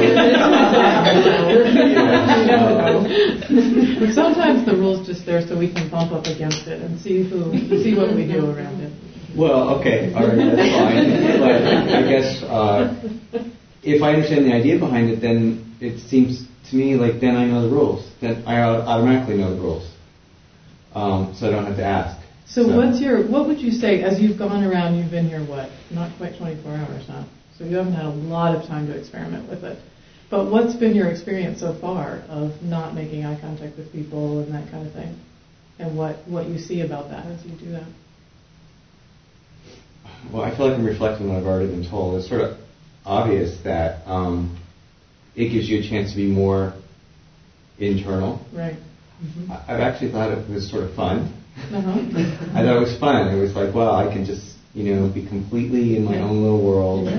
But sometimes the rule's just there so we can bump up against it and see what we do around it. Well, okay, all right, that's fine. But I guess if I understand the idea behind it, then it seems to me like then I know the rules. Then I automatically know the rules, so I don't have to ask. So what would you say, as you've gone around, you've been here, not quite 24 hours now, so you haven't had a lot of time to experiment with it. But what's been your experience so far of not making eye contact with people and that kind of thing? and what you see about that as you do that. Well, I feel like I'm reflecting what I've already been told. It's sort of obvious that it gives you a chance to be more internal. Right. Mm-hmm. I've actually thought it was sort of fun. Uh-huh. I thought it was fun. It was like, wow, I can just, be completely in my own little world.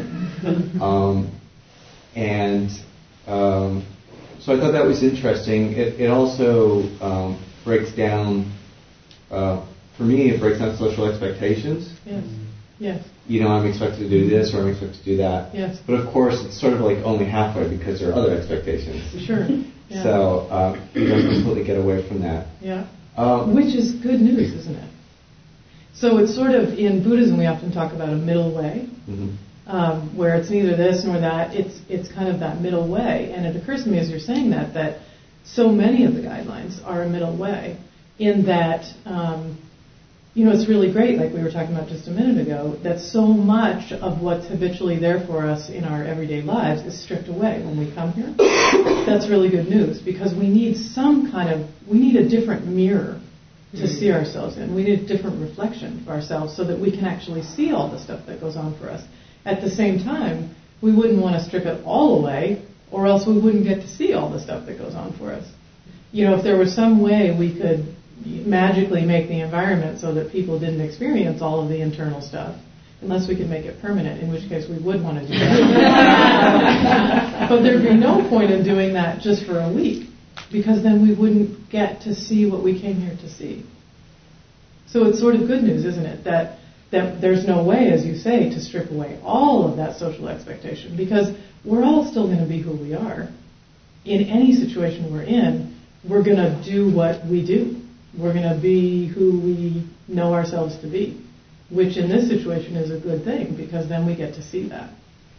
So I thought that was interesting. It also breaks down, for me, it breaks down social expectations. Yes. Yes. I'm expected to do this or I'm expected to do that. Yes. But of course, it's sort of like only halfway because there are other expectations. Sure. Yeah. So you don't completely get away from that. Yeah. Which is good news, isn't it? So it's sort of, in Buddhism, we often talk about a middle way, where it's neither this nor that. It's kind of that middle way. And it occurs to me as you're saying that so many of the guidelines are a middle way, in that, it's really great, like we were talking about just a minute ago, that so much of what's habitually there for us in our everyday lives is stripped away when we come here. That's really good news, because we need we need a different mirror to see ourselves in. We need a different reflection for ourselves so that we can actually see all the stuff that goes on for us. At the same time, we wouldn't want to strip it all away, or else we wouldn't get to see all the stuff that goes on for us. If there was some way we could magically make the environment so that people didn't experience all of the internal stuff, unless we could make it permanent, in which case we would want to do that. But there'd be no point in doing that just for a week, because then we wouldn't get to see what we came here to see. So it's sort of good news, isn't it, that there's no way, as you say, to strip away all of that social expectation, because we're all still going to be who we are. In any situation we're in, we're going to do what we do. We're going to be who we know ourselves to be, which in this situation is a good thing, because then we get to see that.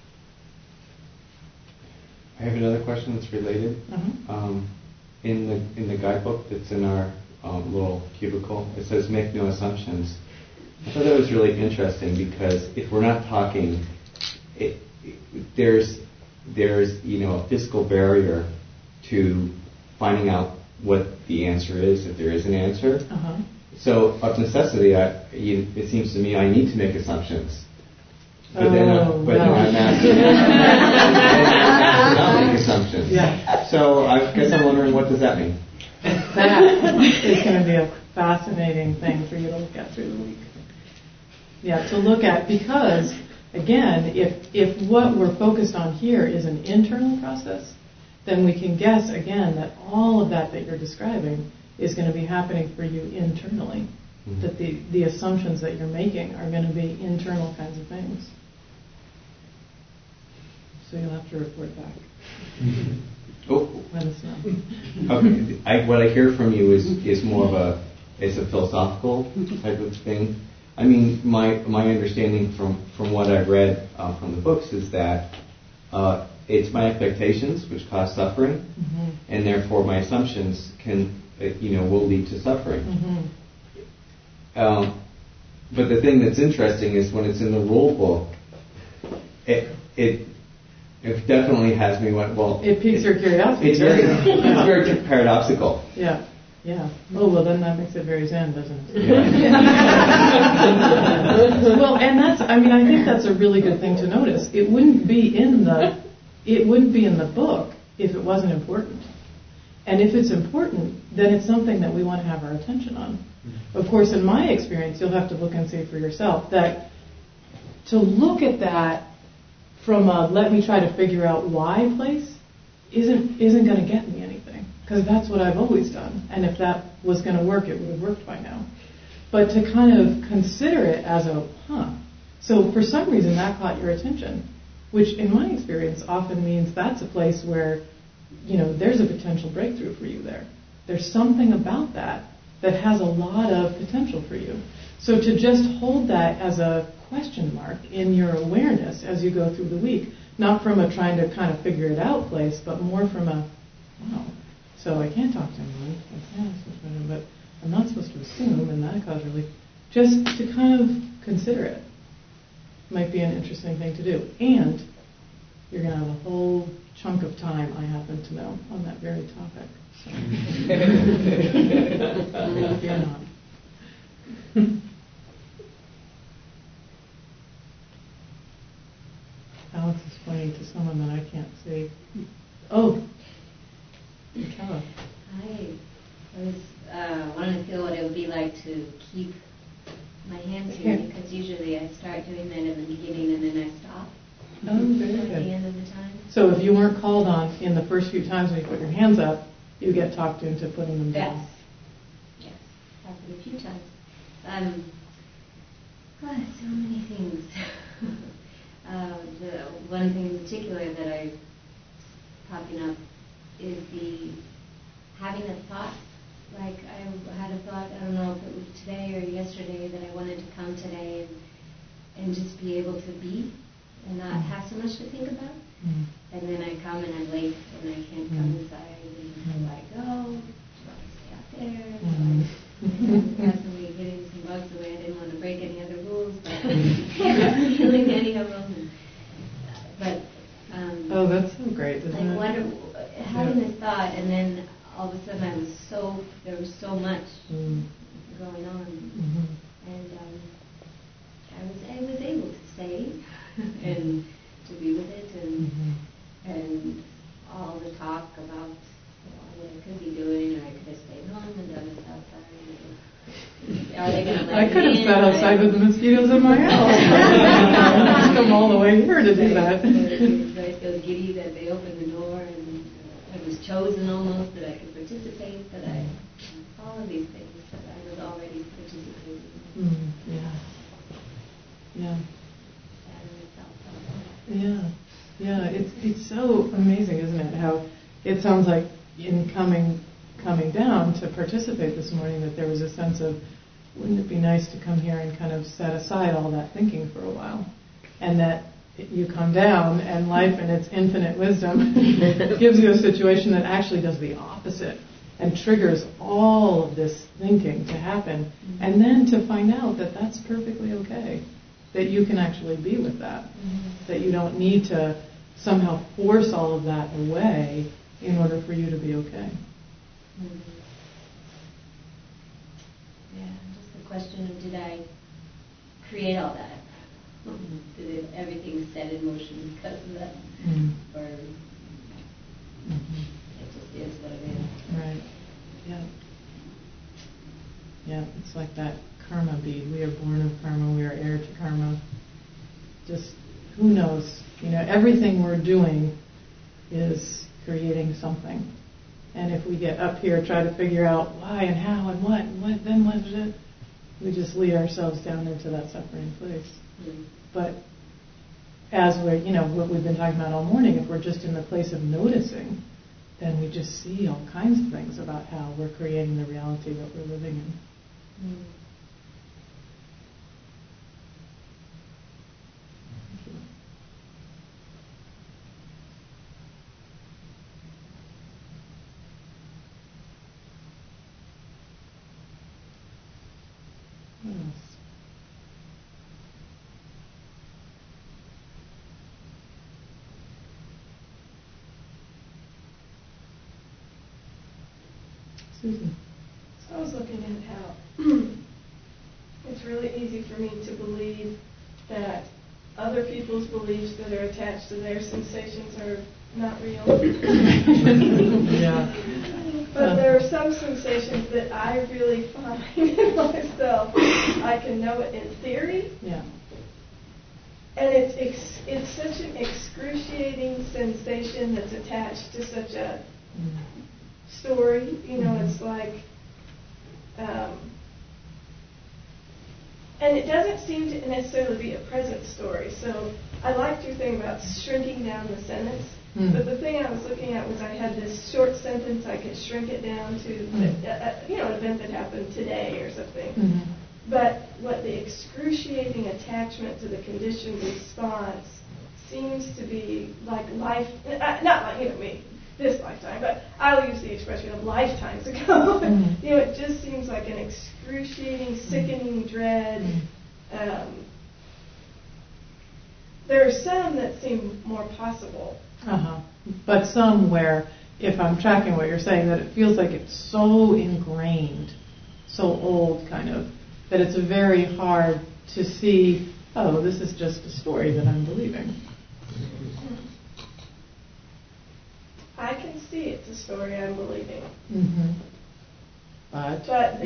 I have another question that's related. In the guidebook that's in our little cubicle, it says make no assumptions. I thought that was really interesting, because if we're not talking, there's a physical barrier to finding out what the answer is, if there is an answer. So of necessity, it seems to me I need to make assumptions. But then I'm asked to not make assumptions. Yeah. So I guess I'm wondering, what does that mean? That is going to be a fascinating thing for you to look at through the week. Yeah, to look at, because, again, if what we're focused on here is an internal process, then we can guess, again, that all of that you're describing is going to be happening for you internally. Mm-hmm. That the assumptions that you're making are going to be internal kinds of things. So you'll have to report back. Let us know. Okay. What I hear from you is more of a philosophical type of thing. I mean, my understanding from what I've read from the books is that it's my expectations which cause suffering, and therefore my assumptions will lead to suffering. But the thing that's interesting is when it's in the rule book, it definitely has me it piques your curiosity. It's very paradoxical. Yeah. Yeah. Oh, well, then that makes it very Zen, doesn't it? Yeah. Well, and I think that's a really good thing to notice. It wouldn't be in the book if it wasn't important. And if it's important, then it's something that we want to have our attention on. Of course, in my experience, you'll have to look and see for yourself that to look at that from a let me try to figure out why place isn't going to get me anything. Because that's what I've always done. And if that was going to work, it would have worked by now. But to kind of consider it as so for some reason that caught your attention, which in my experience often means that's a place where, there's a potential breakthrough for you there. There's something about that has a lot of potential for you. So to just hold that as a question mark in your awareness as you go through the week, not from a trying to kind of figure it out place, but more from a, wow, so I can't talk to anyone, but I'm not supposed to assume, and that caused relief. Just to kind of consider it might be an interesting thing to do. And you're going to have a whole chunk of time, I happen to know, on that very topic. So. Fear not. see. Oh, Michaela. Hi. I was wanting to feel what it would be like to keep my hands here, because usually I start doing that in the beginning and then I stop Oh, very at good. the end of the time. So if you weren't called on in the first few times when you put your hands up, you get talked into putting them down. Yes. Happened a few times. God, so many things. The one thing in particular that I popping up is the having a thought. Like I had a thought, I don't know if it was today or yesterday, that I wanted to come today and just be able to be and not have so much to think about. And then I come and I'm late and I can't come inside, and I'm like, oh, do I stay out there? Constantly getting some bugs away. I didn't want to break any other rules, but I'm killing any of them. But oh, that's so great, isn't it? Having this thought, and then all of a sudden there was so much going on, and I was able to stay and to be with it, and all the talk about what I could be doing, or I could have stayed home and done this outside. Are they going to let I could have me in? sat outside with the mosquitoes in my house. I've come all the way here to do that. I feel giddy that they opened the door, and I was chosen almost that I could participate, that all of these things that I was already participating in. Yeah. Yeah. It's so amazing, isn't it? How it sounds like in coming down to participate this morning that there was a sense of, wouldn't it be nice to come here and kind of set aside all that thinking for a while, and that you come down and life in its infinite wisdom gives you a situation that actually does the opposite and triggers all of this thinking to happen, and then to find out that that's perfectly okay, that you can actually be with that, that you don't need to somehow force all of that away in order for you to be okay. Yeah, just the question of, did I create all that? Did everything set in motion because of that? Or it just is what it is? Right. Yeah. Yeah, it's like that karma bead. We are born of karma. We are heir to karma. Just, who knows? Everything we're doing is creating something. And if we get up here, try to figure out why and how and what, then what is it? We just lead ourselves down into that suffering place. But as we're, what we've been talking about all morning, if we're just in the place of noticing, then we just see all kinds of things about how we're creating the reality that we're living in. What else? Susan. So I was looking at how it's really easy for me to believe that other people's beliefs that are attached to their sensations are not real. Yeah. But there are some sensations that I really find in myself. I can know it in theory. Yeah. And it's such an excruciating sensation that's attached to such a story. It's like, and it doesn't seem to necessarily be a present story. So I liked your thing about shrinking down the sentence. But the thing I was looking at was I had this short sentence. I could shrink it down to an event that happened today or something. But what the excruciating attachment to the conditioned response seems to be like life, not like me, this lifetime, but I'll use the expression of lifetimes ago. It just seems like an excruciating, sickening dread. There are some that seem more possible. But some where, if I'm tracking what you're saying, that it feels like it's so ingrained, so old kind of, that it's very hard to see, oh, this is just a story that I'm believing. I can see it's a story I'm believing. Mm-hmm. But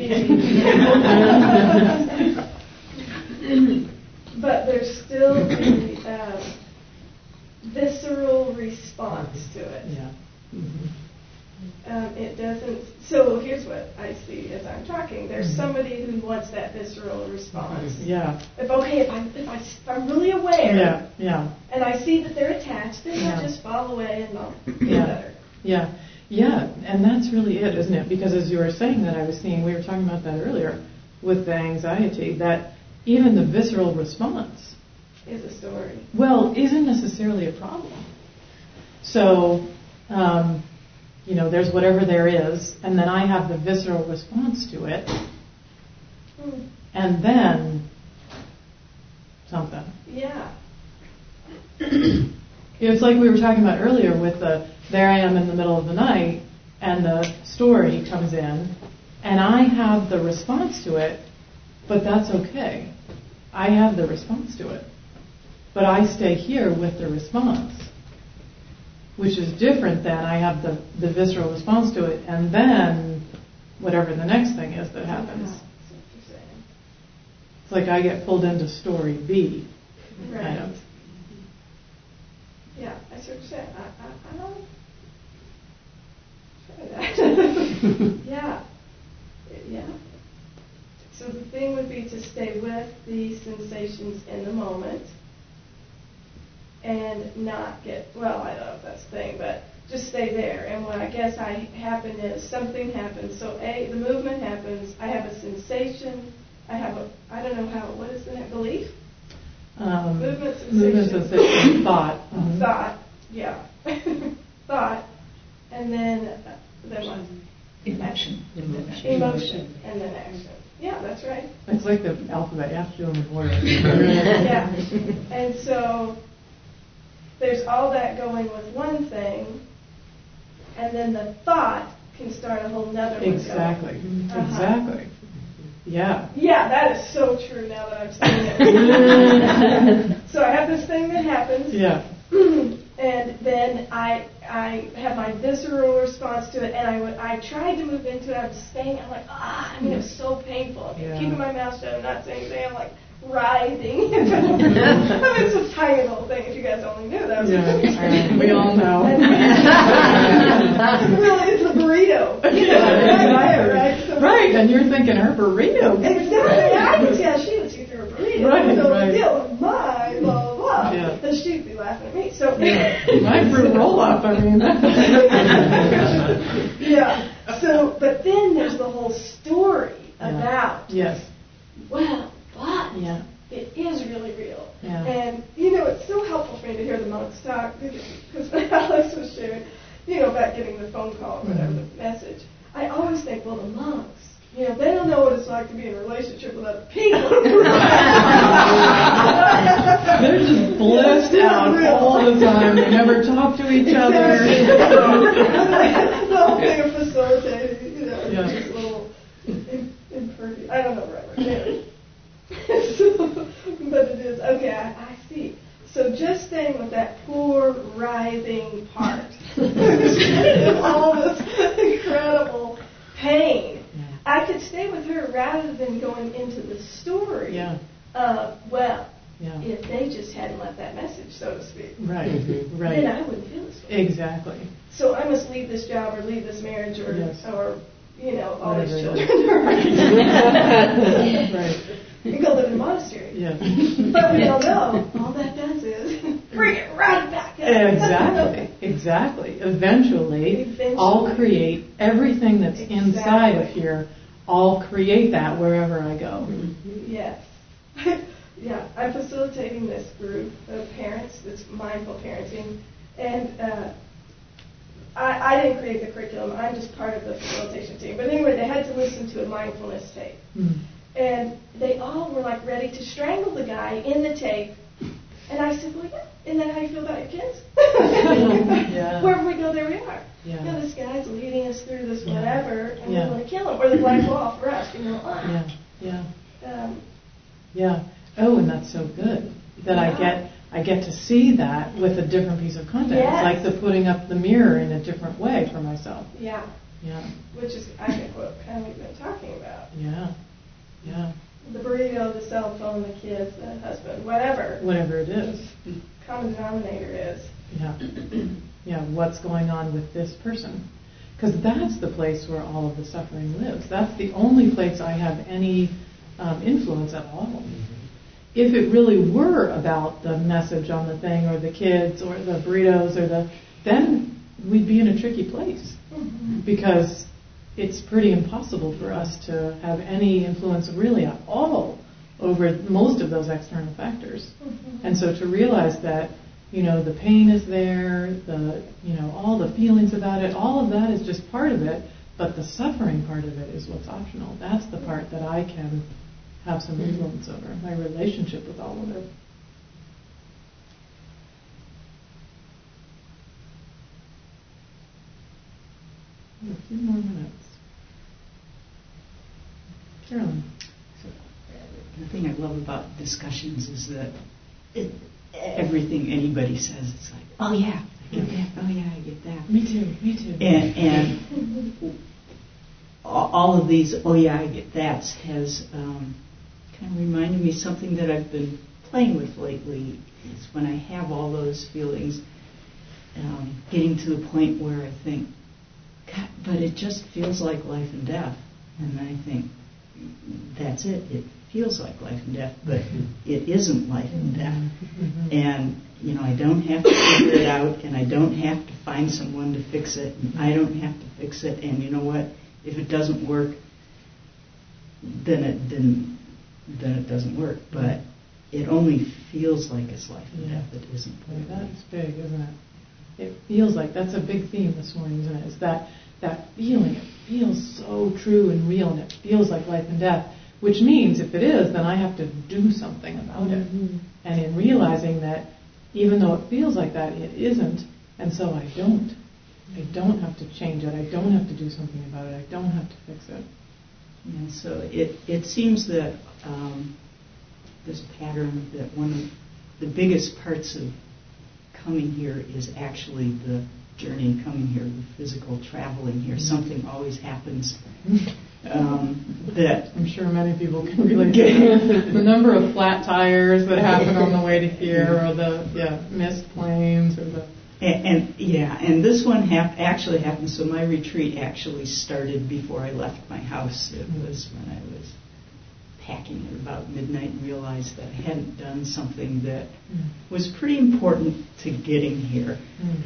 but there's still the visceral response to it. Yeah. Mm-hmm. It doesn't. So here's what I see as I'm talking. There's somebody who wants that visceral response. Yeah. If I'm really aware. Yeah. And I see that they're attached, then I'll just fall away and I'll be better. Yeah. Yeah. And that's really it, isn't it? Because as you were saying that, I was seeing, we were talking about that earlier with the anxiety, that even the visceral response is a story. Well, isn't necessarily a problem. So, there's whatever there is, and then I have the visceral response to it, and then something. Yeah. It's like we were talking about earlier with there I am in the middle of the night, and the story comes in, and I have the response to it, but that's okay. I have the response to it. But I stay here with the response, which is different than I have the visceral response to it, and then whatever the next thing is that happens. It's like I get pulled into story B. Right. Kind of. Yeah, I sort of said, I don't try that. Yeah. So the thing would be to stay with the sensations in the moment and not get, well, I don't know if that's the thing, but just stay there. And what I guess happen is something happens. So the movement happens. I have a sensation. I don't know what is the next belief? Movement, sensation, thought. Mm-hmm. Thought, yeah. Thought. And then what? Emotion. Emotion. And then action. Yeah, that's right. It's like the alphabet. You have to do them in order. Yeah. And so there's all that going with one thing, and then the thought can start a whole nother one. Exactly. Exactly. Yeah. Yeah, that is so true now that I'm saying it. So I have this thing that happens. Yeah. And then I have my visceral response to it, and I tried to move into it. I was staying. I'm like, it was so painful. I'm keeping my mouth shut. I'm not saying anything. I'm like writhing. It's a tiny little thing. If you guys only knew that. We all know. Really, it's a burrito. Right? So right, and you're thinking her burrito. Exactly. I could tell she was eating her burrito. Right, so right. My blah blah blah. Yeah. Then she'd be laughing at me. So my fruit roll up. I mean. Yeah. So, but then there's the whole story about. Yes. Well, but it is really real. Yeah. And it's so helpful for me to hear the monks talk because when Alex was sharing, about getting the phone call or whatever, the message. I always think, well, the monks, they don't know what it's like to be in a relationship with other people. They're just blissed out all the time. They never talk to each other. The whole thing of facilitating, just a little impervious. I don't know right. But it is. Okay, I see. So just staying with that poor, writhing part. All this incredible pain. I could stay with her rather than going into the story of, if they just hadn't left that message, so to speak. Right. Then I wouldn't feel this way. Exactly. So I must leave this job or leave this marriage or all these children. Right. And go live in a monastery. Yeah. But we all know all that does is bring it right back up. Exactly. Eventually, I'll create everything that's inside of here. I'll create that wherever I go. Yes. Yeah, I'm facilitating this group of parents, this mindful parenting, and I didn't create the curriculum. I'm just part of the facilitation team. But anyway, they had to listen to a mindfulness tape. And they all were like ready to strangle the guy in the tape. And I said, well, yeah, isn't that how you feel about your kids? Wherever we go, there we are. Yeah. This guy's leading us through this whatever, and we want to kill him. Or the black wall for us, Yeah. Oh, and that's so good that I get to see that with a different piece of content. Yes. It's like the putting up the mirror in a different way for myself. Yeah. Yeah. Which is, I think, what kind of we've been talking about. Yeah. Yeah. The burrito, the cell phone, the kids, the husband, whatever. Whatever it is. Common denominator is. Yeah. Yeah. What's going on with this person? Because that's the place where all of the suffering lives. That's the only place I have any influence at all. If it really were about the message on the thing, or the kids, or the burritos, then we'd be in a tricky place. Because it's pretty impossible for us to have any influence really at all over most of those external factors. And so to realize that, the pain is there, all the feelings about it, all of that is just part of it, but the suffering part of it is what's optional. That's the part that I can have some influence over, my relationship with all of it. A few more minutes. Carolyn. The thing I love about discussions is that everything anybody says, it's like, oh yeah, I get that. Oh yeah, I get that. Me too. And all of these, oh yeah, I get that, has kind of reminded me something that I've been playing with lately. Is when I have all those feelings, getting to the point where I think, God, but it just feels like life and death. And then I think, that's it. It feels like life and death, but it isn't life and death. And, I don't have to figure it out, and I don't have to find someone to fix it, and I don't have to fix it. And you know what? If it doesn't work, then it doesn't work. But it only feels like it's life and death. It isn't. That's big, isn't it? It feels like, that's a big theme this morning, isn't it? Is that feeling. It feels so true and real, and it feels like life and death. Which means, if it is, then I have to do something about it. And in realizing that, even though it feels like that, it isn't, and so I don't. I don't have to change it. I don't have to do something about it. I don't have to fix it. Yeah, so it seems that there's a pattern that one of the biggest parts of coming here is actually the journey coming here, the physical traveling here. Something always happens. That I'm sure many people can relate to the number of flat tires that happen on the way to here, or the missed planes, or the and this one actually happened. So my retreat actually started before I left my house. It was when I was packing at about midnight and realized that I hadn't done something that was pretty important to getting here,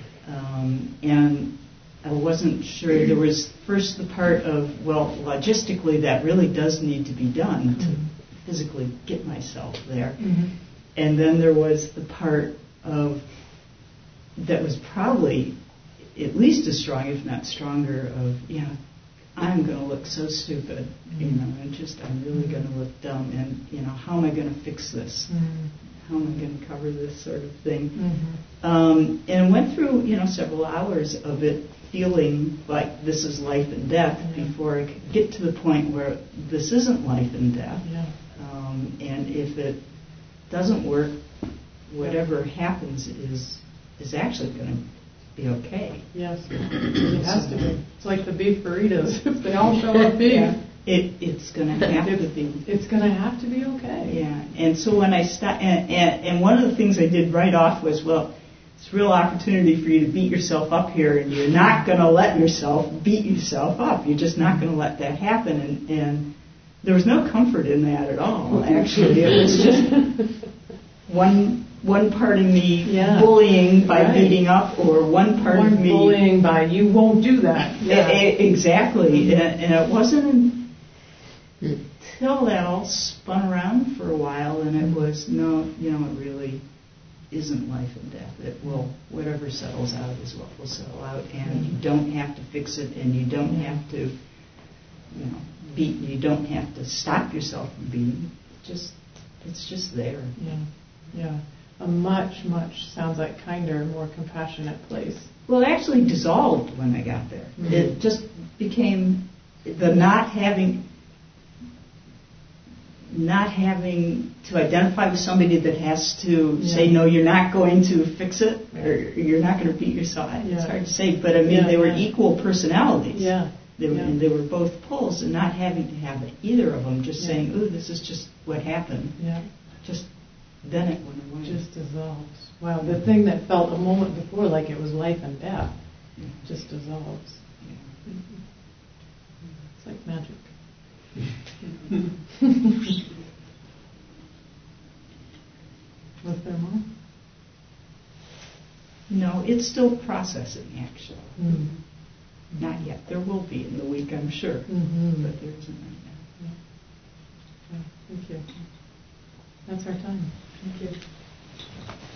and I wasn't sure. There was first the part of, well, logistically that really does need to be done to physically get myself there. And then there was the part of that was probably at least as strong, if not stronger, of, I'm going to look so stupid, I'm really going to look dumb, and, how am I going to fix this? How am I going to cover this sort of thing? And went through, several hours of it feeling like this is life and death before I could get to the point where this isn't life and death. And if it doesn't work, whatever happens is actually going to be okay. Yes, it has to be. It's like the beef burritos. If they all show up beef, it's going to have to be. It's going to have to be okay. Yeah, and so when I and one of the things I did right off was, well, it's a real opportunity for you to beat yourself up here, and you're not going to let yourself beat yourself up. You're just not going to let that happen, and there was no comfort in that at all. Actually, it was just one part of me bullying by beating up, or one part of me bullying by you won't do that. Exactly, and it wasn't until that all spun around for a while, and it was it really isn't life and death. It will, whatever settles out is what will settle out, and you don't have to fix it, and you don't have to, beat. You don't have to stop yourself from beating. It's just there. Yeah. A much sounds like kinder, more compassionate place. Well, it actually dissolved when I got there. It just became the not having not having to identify with somebody that has to Yeah. say, no, you're not going to fix it, or you're not going to beat yourself. It's hard to say, but I mean, they were equal personalities. Yeah. And they were both poles, and not having to have either of them, just saying, ooh, this is just what happened. Yeah. Just then it went away. Just dissolves. Wow, the thing that felt a moment before like it was life and death just dissolves. Yeah. It's like magic. Was there more? No, it's still processing, actually. Mm. Not yet. There will be in the week, I'm sure, Mm-hmm. but there isn't right now. Yeah. Thank you. That's our time. Thank you.